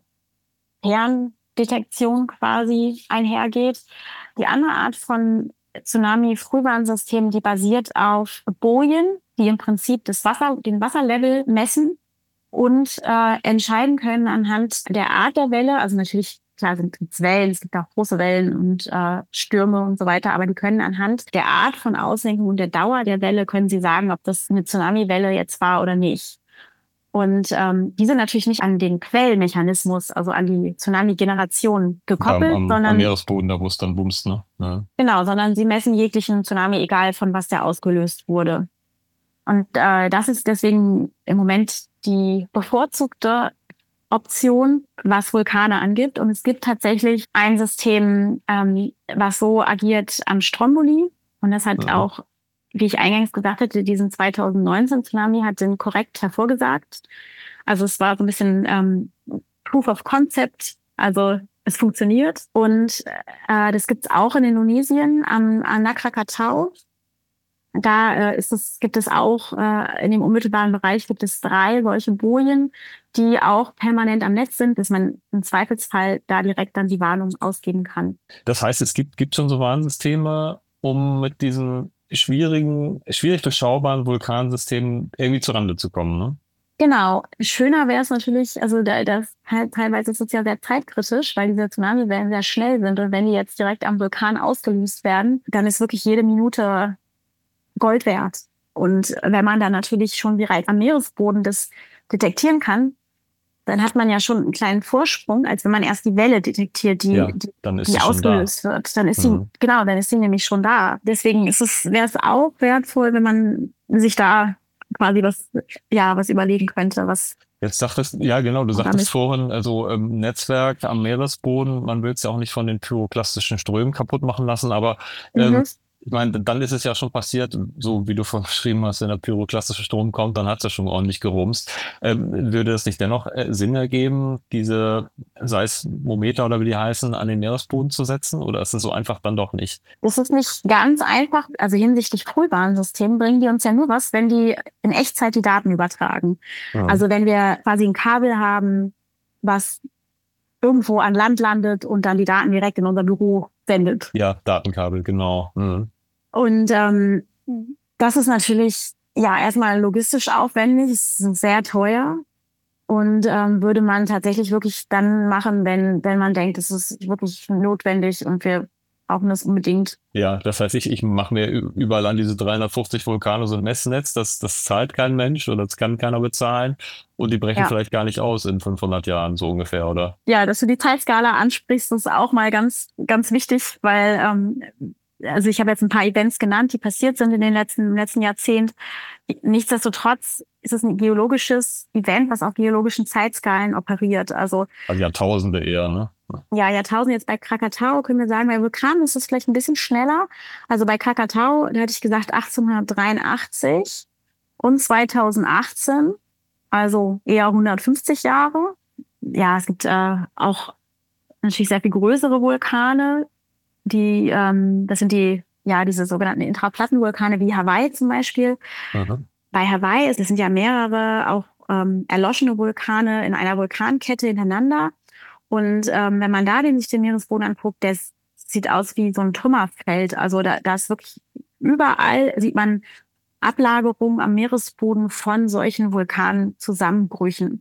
Speaker 3: Ferndetektion quasi einhergeht. Die andere Art von Tsunami-Frühwarnsystem, die basiert auf Bojen, die im Prinzip das Wasser, den Wasserlevel messen und äh, entscheiden können anhand der Art der Welle. Also natürlich, klar, sind es Wellen, es gibt auch große Wellen und äh, Stürme und so weiter, aber die können anhand der Art von Auslenkung und der Dauer der Welle können sie sagen, ob das eine Tsunami-Welle jetzt war oder nicht. Und ähm, die sind natürlich nicht an den Quellmechanismus, also an die Tsunami-Generation gekoppelt,
Speaker 1: Am, am,
Speaker 3: sondern
Speaker 1: am Meeresboden, da wo es dann bumst, ne? Ja.
Speaker 3: genau, sondern sie messen jeglichen Tsunami, egal von was der ausgelöst wurde. Und äh, das ist deswegen im Moment die bevorzugte Option, was Vulkane angeht. Und es gibt tatsächlich ein System, ähm, was so agiert am Stromboli. Und das hat
Speaker 1: Mhm.
Speaker 3: auch, wie ich eingangs gesagt hatte, diesen zweitausendneunzehn-Tsunami hat den korrekt hervorgesagt. Also es war so ein bisschen ähm, Proof of Concept, also es funktioniert. Und äh, das gibt's auch in Indonesien am, am Krakatau. Da äh, ist es, gibt es auch äh, in dem unmittelbaren Bereich gibt es drei solche Bojen, die auch permanent am Netz sind, dass man im Zweifelsfall da direkt dann die Warnung ausgeben kann.
Speaker 1: Das heißt, es gibt, gibt schon so Warnsysteme, um mit diesen schwierigen, schwierig durchschaubaren Vulkansystemen irgendwie zurande zu kommen, ne?
Speaker 3: Genau. Schöner wäre es natürlich, also da, das halt teilweise ist es ja sehr zeitkritisch, weil diese Tsunami-Wellen sehr schnell sind und wenn die jetzt direkt am Vulkan ausgelöst werden, dann ist wirklich jede Minute Gold wert. Und wenn man dann natürlich schon bereits am Meeresboden das detektieren kann, dann hat man ja schon einen kleinen Vorsprung, als wenn man erst die Welle detektiert, die,
Speaker 1: Ja,
Speaker 3: die,
Speaker 1: dann ist
Speaker 3: die
Speaker 1: sie schon
Speaker 3: ausgelöst
Speaker 1: da.
Speaker 3: wird. Dann ist
Speaker 1: Mhm.
Speaker 3: sie, genau, dann ist sie nämlich schon da. Deswegen ist es, wäre es auch wertvoll, wenn man sich da quasi was, ja, was überlegen könnte, was.
Speaker 1: Jetzt sagtest, ja genau, du
Speaker 3: Oder
Speaker 1: sagtest
Speaker 3: mit-
Speaker 1: vorhin, also ähm, Netzwerk am Meeresboden, man will es ja auch nicht von den pyroklastischen Strömen kaputt machen lassen, aber ähm,
Speaker 3: Mhm.
Speaker 1: ich meine, dann ist es ja schon passiert, so wie du vorhin beschrieben hast, wenn der pyroklastische Strom kommt, dann hat es ja schon ordentlich gerumst. Ähm, würde es nicht dennoch äh, Sinn ergeben, diese Seismometer oder wie die heißen, an den Meeresboden zu setzen? Oder ist es so einfach dann doch nicht?
Speaker 3: Das ist nicht ganz einfach. Also hinsichtlich Frühwarnsystem bringen die uns ja nur was, wenn die in Echtzeit die Daten übertragen.
Speaker 1: Ja.
Speaker 3: Also wenn wir quasi ein Kabel haben, was irgendwo an Land landet und dann die Daten direkt in unser Büro sendet.
Speaker 1: Ja, Datenkabel, genau. Mhm.
Speaker 3: Und ähm, das ist natürlich ja erstmal logistisch aufwendig, es ist sehr teuer und ähm, würde man tatsächlich wirklich dann machen, wenn wenn man denkt, es ist wirklich notwendig und wir brauchen das unbedingt.
Speaker 1: Ja, das heißt, ich, ich mache mir ü- überall an diese dreihundertfünfzig Vulkane so ein Messnetz, das, das zahlt kein Mensch oder das kann keiner bezahlen und die brechen
Speaker 3: Ja.
Speaker 1: vielleicht gar nicht aus in fünfhundert Jahren, so ungefähr, oder?
Speaker 3: Ja, dass du die Zeitskala ansprichst, ist auch mal ganz ganz wichtig, weil ähm, also ich habe jetzt ein paar Events genannt, die passiert sind in den letzten im letzten Jahrzehnt. Nichtsdestotrotz ist es ein geologisches Event, was auf geologischen Zeitskalen operiert. Also
Speaker 1: Also Jahrtausende eher, ne?
Speaker 3: ja, Jahrtausende jetzt bei Krakatau können wir sagen, bei Vulkanen ist es vielleicht ein bisschen schneller. Also bei Krakatau, da hatte ich gesagt achtzehnhundertdreiundachtzig und zweitausendachtzehn, also eher hundertfünfzig Jahre. Ja, es gibt äh, auch natürlich sehr viel größere Vulkane, die, ähm, das sind die, ja, diese sogenannten Intraplattenvulkane wie Hawaii zum Beispiel.
Speaker 1: Mhm.
Speaker 3: Bei Hawaii, es sind ja mehrere auch ähm, erloschene Vulkane in einer Vulkankette hintereinander. Und ähm, wenn man da den, sich den Meeresboden anguckt, der s- sieht aus wie so ein Trümmerfeld. Also da, da ist wirklich überall sieht man Ablagerungen am Meeresboden von solchen Vulkanzusammenbrüchen.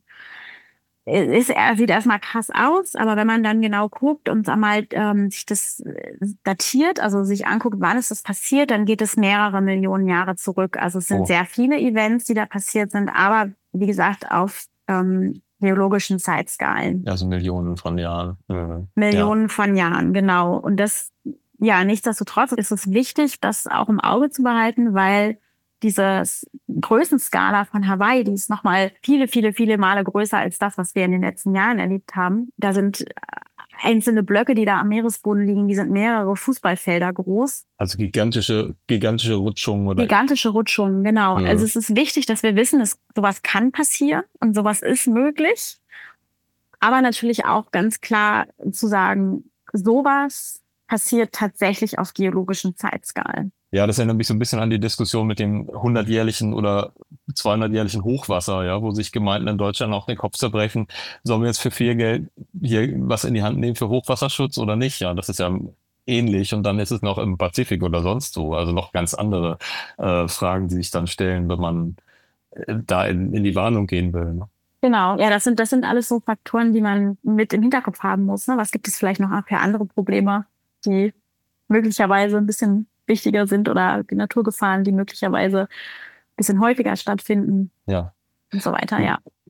Speaker 3: Ist, er sieht erstmal krass aus, aber wenn man dann genau guckt und sag mal, ähm, sich das äh, datiert, also sich anguckt, wann ist das passiert, dann geht es mehrere Millionen Jahre zurück. Also es sind
Speaker 1: Oh.
Speaker 3: sehr viele Events, die da passiert sind, aber wie gesagt auf ähm, geologischen Zeitskalen.
Speaker 1: Also Millionen von Jahren. Mhm.
Speaker 3: Millionen von Jahren, genau. Und das, ja, nichtsdestotrotz ist es wichtig, das auch im Auge zu behalten, weil diese Größenskala von Hawaii, die ist nochmal viele, viele, viele Male größer als das, was wir in den letzten Jahren erlebt haben. Da sind einzelne Blöcke, die da am Meeresboden liegen, die sind mehrere Fußballfelder groß.
Speaker 1: Also gigantische, gigantische Rutschungen oder.
Speaker 3: Gigantische Rutschungen, genau.
Speaker 1: Ja.
Speaker 3: Also es ist wichtig, dass wir wissen, dass sowas kann passieren und sowas ist möglich. Aber natürlich auch ganz klar zu sagen, sowas passiert tatsächlich auf geologischen Zeitskalen.
Speaker 1: Ja, das erinnert mich so ein bisschen an die Diskussion mit dem hundertjährlichen oder zweihundertjährlichen Hochwasser, ja, wo sich Gemeinden in Deutschland auch den Kopf zerbrechen, sollen wir jetzt für viel Geld hier was in die Hand nehmen für Hochwasserschutz oder nicht? Ja, das ist ja ähnlich und dann ist es noch im Pazifik oder sonst wo, also noch ganz andere äh, Fragen, die sich dann stellen, wenn man äh, da in, in die Warnung gehen will. Ne?
Speaker 3: Genau, ja, das sind, das sind alles so Faktoren, die man mit im Hinterkopf haben muss. Ne? Was gibt es vielleicht noch für andere Probleme, die möglicherweise ein bisschen wichtiger sind oder die Naturgefahren, die möglicherweise ein bisschen häufiger stattfinden
Speaker 1: Ja.
Speaker 3: und so weiter, ja.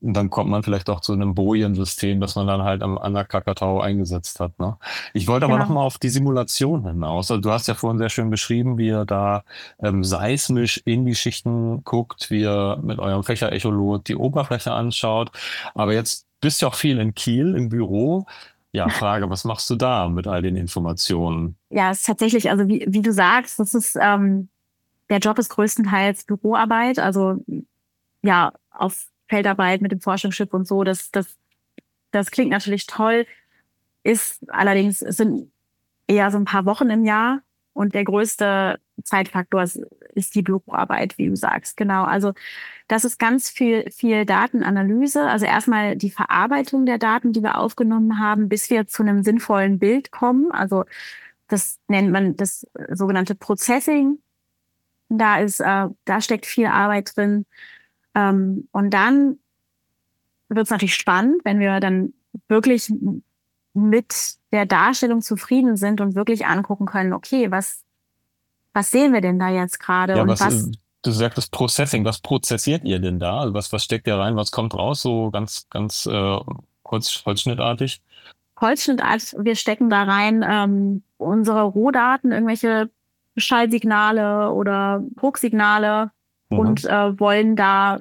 Speaker 1: Und dann kommt man vielleicht auch zu einem Bojen-System, das man dann halt am, an der Krakatau eingesetzt hat. Ne? Ich wollte aber
Speaker 3: Genau.
Speaker 1: nochmal auf die Simulation hinaus. Also du hast ja vorhin sehr schön beschrieben, wie ihr da ähm, seismisch in die Schichten guckt, wie ihr mit eurem Fächerecholot die Oberfläche anschaut. Aber jetzt bist du auch viel in Kiel im Büro. Ja, Frage, was machst du da mit all den Informationen?
Speaker 3: Ja, es ist tatsächlich, also wie, wie du sagst, das ist, ähm, der Job ist größtenteils Büroarbeit, also ja, auf Feldarbeit mit dem Forschungsschiff und so. Das, das, das klingt natürlich toll, ist allerdings, es sind eher so ein paar Wochen im Jahr und der größte Zeitfaktor ist, ist die Büroarbeit, wie du sagst. Genau. Also das ist ganz viel, viel Datenanalyse. Also erstmal die Verarbeitung der Daten, die wir aufgenommen haben, bis wir zu einem sinnvollen Bild kommen. Also das nennt man das sogenannte Processing. Da ist, äh, da steckt viel Arbeit drin. Ähm, und dann wird es natürlich spannend, wenn wir dann wirklich mit der Darstellung zufrieden sind und wirklich angucken können, okay, was, was sehen wir denn da jetzt gerade?
Speaker 1: Ja,
Speaker 3: und
Speaker 1: was,
Speaker 3: was,
Speaker 1: äh, du sagtest Processing, was prozessiert ihr denn da? Also was, was steckt ihr rein, was kommt raus? So ganz, ganz äh, holz, holzschnittartig?
Speaker 3: Holzschnittart, wir stecken da rein ähm, unsere Rohdaten, irgendwelche Schallsignale oder Drucksignale
Speaker 1: Mhm.
Speaker 3: und äh, wollen da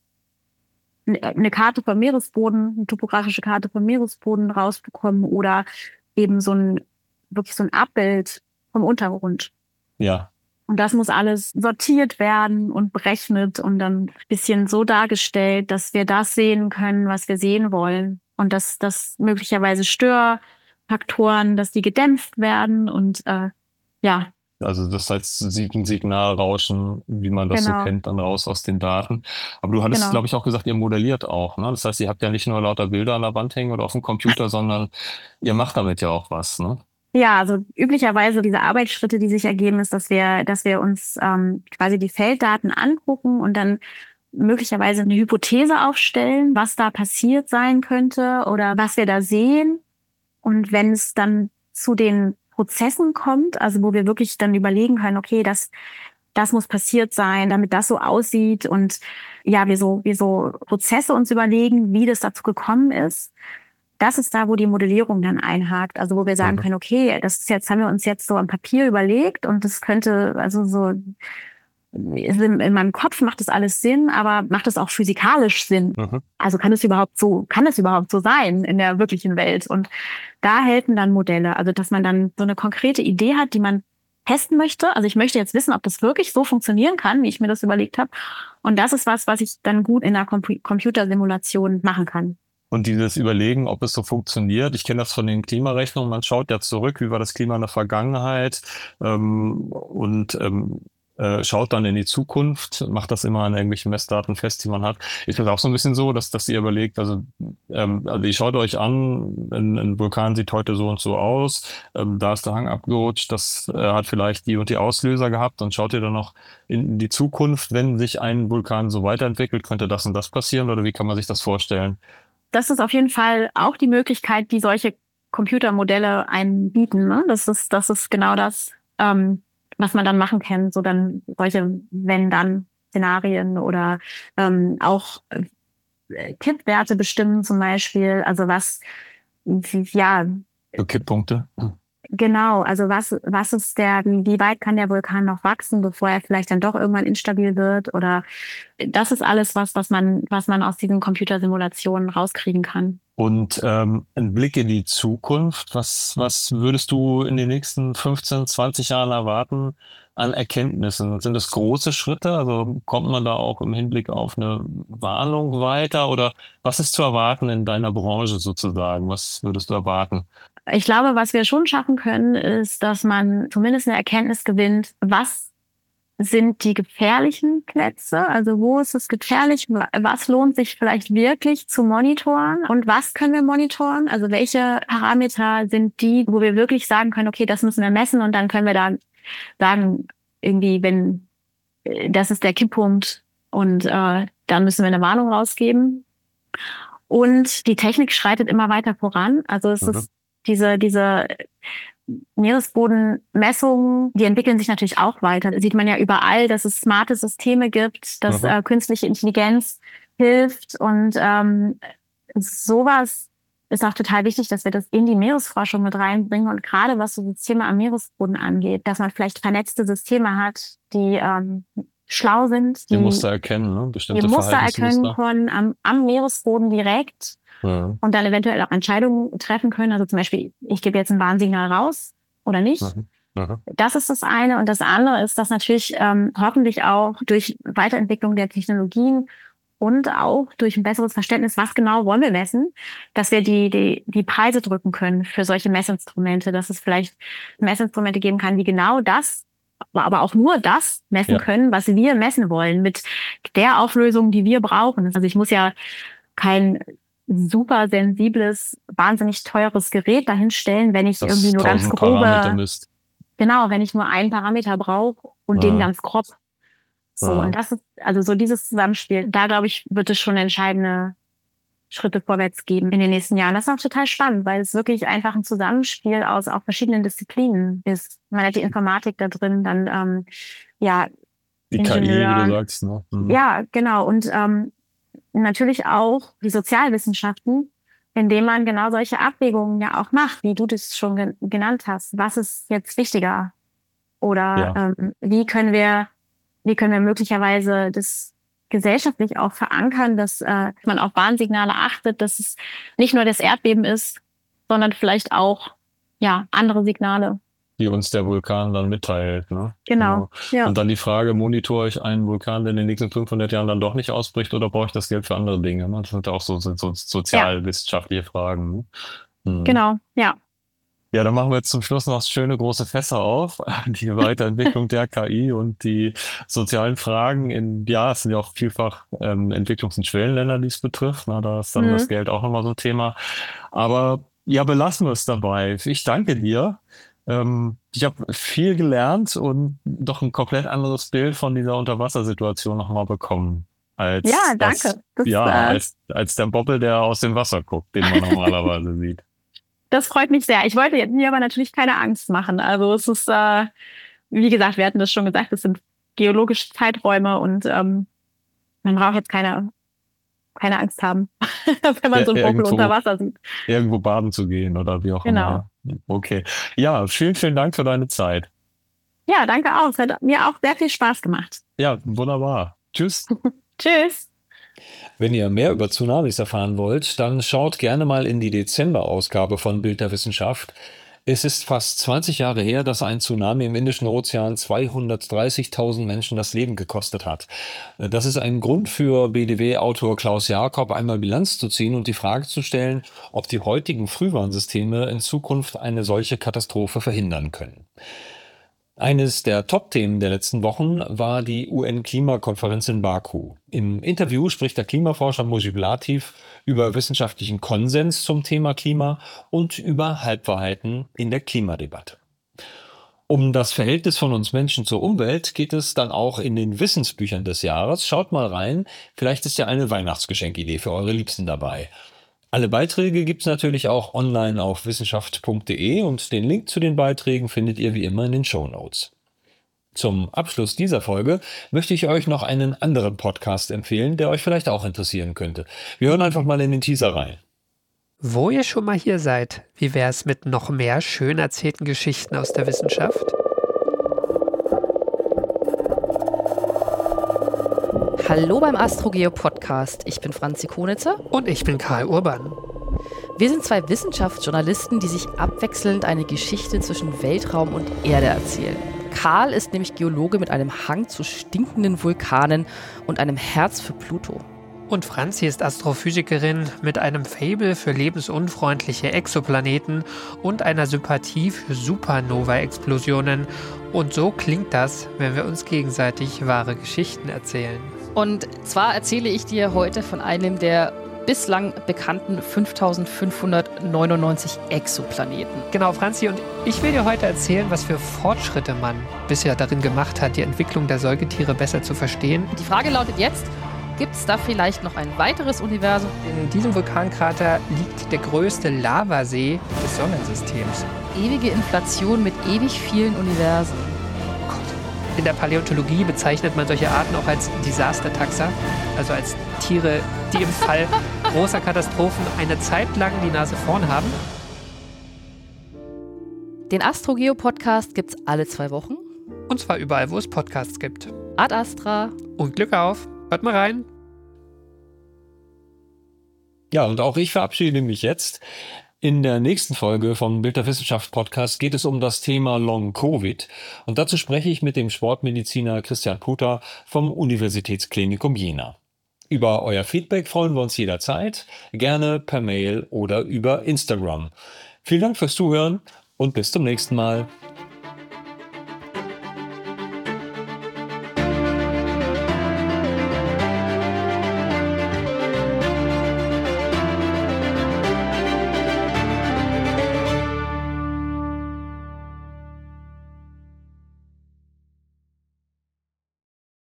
Speaker 3: eine Karte vom Meeresboden, eine topografische Karte vom Meeresboden rausbekommen oder eben so ein, wirklich so ein Abbild vom Untergrund.
Speaker 1: Ja,
Speaker 3: Und das muss alles sortiert werden und berechnet und dann ein bisschen so dargestellt, dass wir das sehen können, was wir sehen wollen. Und dass das möglicherweise Störfaktoren, dass die gedämpft werden und äh, ja,
Speaker 1: also das heißt Sig- Signalrauschen, wie man das so
Speaker 3: genau,
Speaker 1: kennt, dann raus aus den Daten. Aber du hattest,
Speaker 3: genau.
Speaker 1: glaube ich, auch gesagt, ihr modelliert auch, ne? Das heißt, ihr habt ja nicht nur lauter Bilder an der Wand hängen oder auf dem Computer, sondern ihr macht damit ja auch was, ne?
Speaker 3: Ja, also üblicherweise diese Arbeitsschritte, die sich ergeben, ist, dass wir, dass wir uns ähm, quasi die Felddaten angucken und dann möglicherweise eine Hypothese aufstellen, was da passiert sein könnte oder was wir da sehen. Und wenn es dann zu den Prozessen kommt, also wo wir wirklich dann überlegen können, okay, das, das muss passiert sein, damit das so aussieht und ja, wir so, wir so Prozesse uns überlegen, wie das dazu gekommen ist. Das ist da, wo die Modellierung dann einhakt. Also wo wir sagen
Speaker 1: Mhm.
Speaker 3: können, okay, das ist jetzt, haben wir uns jetzt so am Papier überlegt und das könnte, also so, in, in meinem Kopf macht das alles Sinn, aber macht es auch physikalisch Sinn?
Speaker 1: Mhm.
Speaker 3: Also kann es überhaupt so, kann es überhaupt so sein in der wirklichen Welt? Und da helfen dann Modelle. Also dass man dann so eine konkrete Idee hat, die man testen möchte. Also ich möchte jetzt wissen, ob das wirklich so funktionieren kann, wie ich mir das überlegt habe. Und das ist was, was ich dann gut in einer Compu- Computersimulation machen kann.
Speaker 1: Und dieses Überlegen, ob es so funktioniert, ich kenne das von den Klimarechnungen, man schaut ja zurück, wie war das Klima in der Vergangenheit ähm, und ähm, äh, schaut dann in die Zukunft, macht das immer an irgendwelchen Messdaten fest, die man hat. Ist das auch so ein bisschen so, dass, dass ihr überlegt, also, ähm, also ihr schaut euch an, ein, ein Vulkan sieht heute so und so aus, ähm, da ist der Hang abgerutscht, das äh, hat vielleicht die und die Auslöser gehabt und schaut ihr dann noch in die Zukunft, wenn sich ein Vulkan so weiterentwickelt, könnte das und das passieren oder wie kann man sich das vorstellen?
Speaker 3: Das ist auf jeden Fall auch die Möglichkeit, die solche Computermodelle einen bieten. Ne? Das ist, das ist genau das, ähm, was man dann machen kann. So dann solche Wenn-Dann-Szenarien oder ähm, auch äh, Kippwerte bestimmen zum Beispiel. Also was, ja,
Speaker 1: So Kipppunkte.
Speaker 3: genau. Also was, was ist der, wie, wie weit kann der Vulkan noch wachsen, bevor er vielleicht dann doch irgendwann instabil wird? Oder das ist alles was, was man, was man aus diesen Computersimulationen rauskriegen kann.
Speaker 1: Und ähm, ein Blick in die Zukunft, was, was würdest du in den nächsten fünfzehn, zwanzig Jahren erwarten an Erkenntnissen? Sind das große Schritte? Also kommt man da auch im Hinblick auf eine Warnung weiter? Oder was ist zu erwarten in deiner Branche sozusagen? Was würdest du erwarten?
Speaker 3: Ich glaube, was wir schon schaffen können, ist, dass man zumindest eine Erkenntnis gewinnt, was sind die gefährlichen Plätze, also wo ist es gefährlich, was lohnt sich vielleicht wirklich zu monitoren und was können wir monitoren, also welche Parameter sind die, wo wir wirklich sagen können, okay, das müssen wir messen und dann können wir da sagen, irgendwie, wenn äh, das ist der Kipppunkt und äh, dann müssen wir eine Warnung rausgeben. Und die Technik schreitet immer weiter voran, also es
Speaker 1: Mhm.
Speaker 3: ist diese, diese Meeresbodenmessungen, die entwickeln sich natürlich auch weiter. Da sieht man ja überall, dass es smarte Systeme gibt, dass
Speaker 1: Mhm.
Speaker 3: äh, künstliche Intelligenz hilft. Und ähm, sowas ist auch total wichtig, dass wir das in die Meeresforschung mit reinbringen. Und gerade was so Systeme am Meeresboden angeht, dass man vielleicht vernetzte Systeme hat, die ähm, schlau sind,
Speaker 1: die,
Speaker 3: die
Speaker 1: Muster erkennen, ne? Bestimmte
Speaker 3: die Muster erkennen
Speaker 1: Verhaltensmuster.
Speaker 3: können am, am Meeresboden direkt
Speaker 1: Ja.
Speaker 3: und dann eventuell auch Entscheidungen treffen können. Also zum Beispiel, ich gebe jetzt ein Warnsignal raus oder nicht.
Speaker 1: Mhm. Mhm.
Speaker 3: Das ist das eine. Und das andere ist, dass natürlich ähm, hoffentlich auch durch Weiterentwicklung der Technologien und auch durch ein besseres Verständnis, was genau wollen wir messen, dass wir die, die, die Preise drücken können für solche Messinstrumente, dass es vielleicht Messinstrumente geben kann, die genau das, aber auch nur das messen
Speaker 1: Ja.
Speaker 3: können, was wir messen wollen, mit der Auflösung, die wir brauchen. Also ich muss ja kein super sensibles, wahnsinnig teures Gerät dahinstellen, wenn ich
Speaker 1: Das
Speaker 3: irgendwie nur ganz
Speaker 1: tausend Parameter
Speaker 3: grobe,
Speaker 1: misst.
Speaker 3: genau, wenn ich nur einen Parameter brauche und
Speaker 1: Ja.
Speaker 3: den ganz grob. So,
Speaker 1: Ja.
Speaker 3: und das ist, also so dieses Zusammenspiel, da glaube ich, wird es schon entscheidende Schritte vorwärts geben in den nächsten Jahren. Das ist auch total spannend, weil es wirklich einfach ein Zusammenspiel aus auch verschiedenen Disziplinen ist. Man hat die Informatik da drin, dann, ähm, ja,
Speaker 1: Die K I, wie
Speaker 3: Ingenieur.
Speaker 1: du sagst. Ne? Mhm.
Speaker 3: Ja, genau. Und ähm, natürlich auch die Sozialwissenschaften, indem man genau solche Abwägungen ja auch macht, wie du das schon gen- genannt hast. Was ist jetzt wichtiger? Oder
Speaker 1: Ja.
Speaker 3: ähm, wie können wir, wie können wir möglicherweise das gesellschaftlich auch verankern, dass äh, man auf Warnsignale achtet, dass es nicht nur das Erdbeben ist, sondern vielleicht auch ja andere Signale.
Speaker 1: Die uns der Vulkan dann mitteilt. Ne?
Speaker 3: Genau. Ja.
Speaker 1: Und dann die Frage, monitore ich einen Vulkan, der in den nächsten fünfhundert Jahren dann doch nicht ausbricht, oder brauche ich das Geld für andere Dinge? Ne? Das sind auch so, so, so sozialwissenschaftliche Fragen. Ne? Mhm.
Speaker 3: Genau. Ja.
Speaker 1: Ja, dann machen wir jetzt zum Schluss noch schöne große Fässer auf. Die Weiterentwicklung der K I und die sozialen Fragen in, ja, es sind ja auch vielfach ähm, Entwicklungs- und Schwellenländer, die es betrifft. Na, da ist dann
Speaker 3: Mhm.
Speaker 1: das Geld auch nochmal so ein Thema. Aber ja, belassen wir es dabei. Ich danke dir. Ähm, ich habe viel gelernt und doch ein komplett anderes Bild von dieser Unterwassersituation nochmal bekommen. Als
Speaker 3: Ja,
Speaker 1: das,
Speaker 3: danke. Das,
Speaker 1: ja,
Speaker 3: äh,
Speaker 1: als, als der Bobbel, der aus dem Wasser guckt, den man normalerweise sieht.
Speaker 3: Das freut mich sehr. Ich wollte jetzt mir aber natürlich keine Angst machen. Also es ist, äh, wie gesagt, wir hatten das schon gesagt, es sind geologische Zeiträume und ähm, man braucht jetzt keine, keine Angst haben, wenn man
Speaker 1: Ja,
Speaker 3: so einen Bobbel
Speaker 1: irgendwo-
Speaker 3: unter Wasser sieht.
Speaker 1: Irgendwo baden zu gehen oder wie auch
Speaker 3: Genau.
Speaker 1: immer. Okay. Ja, vielen, vielen Dank für deine Zeit.
Speaker 3: Ja, danke auch. Es hat mir auch sehr viel Spaß gemacht.
Speaker 1: Ja, wunderbar. Tschüss.
Speaker 3: Tschüss.
Speaker 1: Wenn ihr mehr über Tsunamis erfahren wollt, dann schaut gerne mal in die Dezember-Ausgabe von Bild der Wissenschaft. Es ist fast zwanzig Jahre her, dass ein Tsunami im Indischen Ozean zweihundertdreißigtausend Menschen das Leben gekostet hat. Das ist ein Grund für B D W-Autor Klaus Jakob, einmal Bilanz zu ziehen und die Frage zu stellen, ob die heutigen Frühwarnsysteme in Zukunft eine solche Katastrophe verhindern können. Eines der Top-Themen der letzten Wochen war die U N-Klimakonferenz in Baku. Im Interview spricht der Klimaforscher Mujib Latif über wissenschaftlichen Konsens zum Thema Klima und über Halbwahrheiten in der Klimadebatte. Um das Verhältnis von uns Menschen zur Umwelt geht es dann auch in den Wissensbüchern des Jahres. Schaut mal rein, vielleicht ist ja eine Weihnachtsgeschenkidee für eure Liebsten dabei. Alle Beiträge gibt es natürlich auch online auf wissenschaft punkt de und den Link zu den Beiträgen findet ihr wie immer in den Shownotes. Zum Abschluss dieser Folge möchte ich euch noch einen anderen Podcast empfehlen, der euch vielleicht auch interessieren könnte. Wir hören einfach mal in den Teaser rein.
Speaker 4: Wo ihr schon mal hier seid, wie wäre es mit noch mehr schön erzählten Geschichten aus der Wissenschaft?
Speaker 5: Hallo beim AstroGeo-Podcast. Ich bin Franzi Konitzer.
Speaker 4: Und ich bin Karl Urban.
Speaker 5: Wir sind zwei Wissenschaftsjournalisten, die sich abwechselnd eine Geschichte zwischen Weltraum und Erde erzählen. Karl ist nämlich Geologe mit einem Hang zu stinkenden Vulkanen und einem Herz für Pluto.
Speaker 4: Und Franzi ist Astrophysikerin mit einem Faible für lebensunfreundliche Exoplaneten und einer Sympathie für Supernova-Explosionen. Und so klingt das, wenn wir uns gegenseitig wahre Geschichten erzählen.
Speaker 5: Und zwar erzähle ich dir heute von einem der bislang bekannten fünftausendfünfhundertneunundneunzig Exoplaneten.
Speaker 4: Genau, Franzi, und ich will dir heute erzählen, was für Fortschritte man bisher darin gemacht hat, die Entwicklung der Säugetiere besser zu verstehen.
Speaker 5: Die Frage lautet jetzt, gibt es da vielleicht noch ein weiteres Universum?
Speaker 4: In diesem Vulkankrater liegt der größte Lavasee des Sonnensystems.
Speaker 5: Ewige Inflation mit ewig vielen Universen.
Speaker 4: Oh Gott. In der Paläontologie bezeichnet man solche Arten auch als Disaster-Taxa, also als Tiere, die im Fall großer Katastrophen eine Zeit lang die Nase vorn haben.
Speaker 5: Den AstroGeo-Podcast gibt's alle zwei Wochen.
Speaker 4: Und zwar überall, wo es Podcasts gibt.
Speaker 5: Ad Astra.
Speaker 4: Und Glück auf. Hört mal rein.
Speaker 1: Ja, und auch ich verabschiede mich jetzt. In der nächsten Folge vom Bild der Wissenschaft Podcast geht es um das Thema Long Covid. Und dazu spreche ich mit dem Sportmediziner Christian Puter vom Universitätsklinikum Jena. Über euer Feedback freuen wir uns jederzeit, gerne per Mail oder über Instagram. Vielen Dank fürs Zuhören und bis zum nächsten Mal.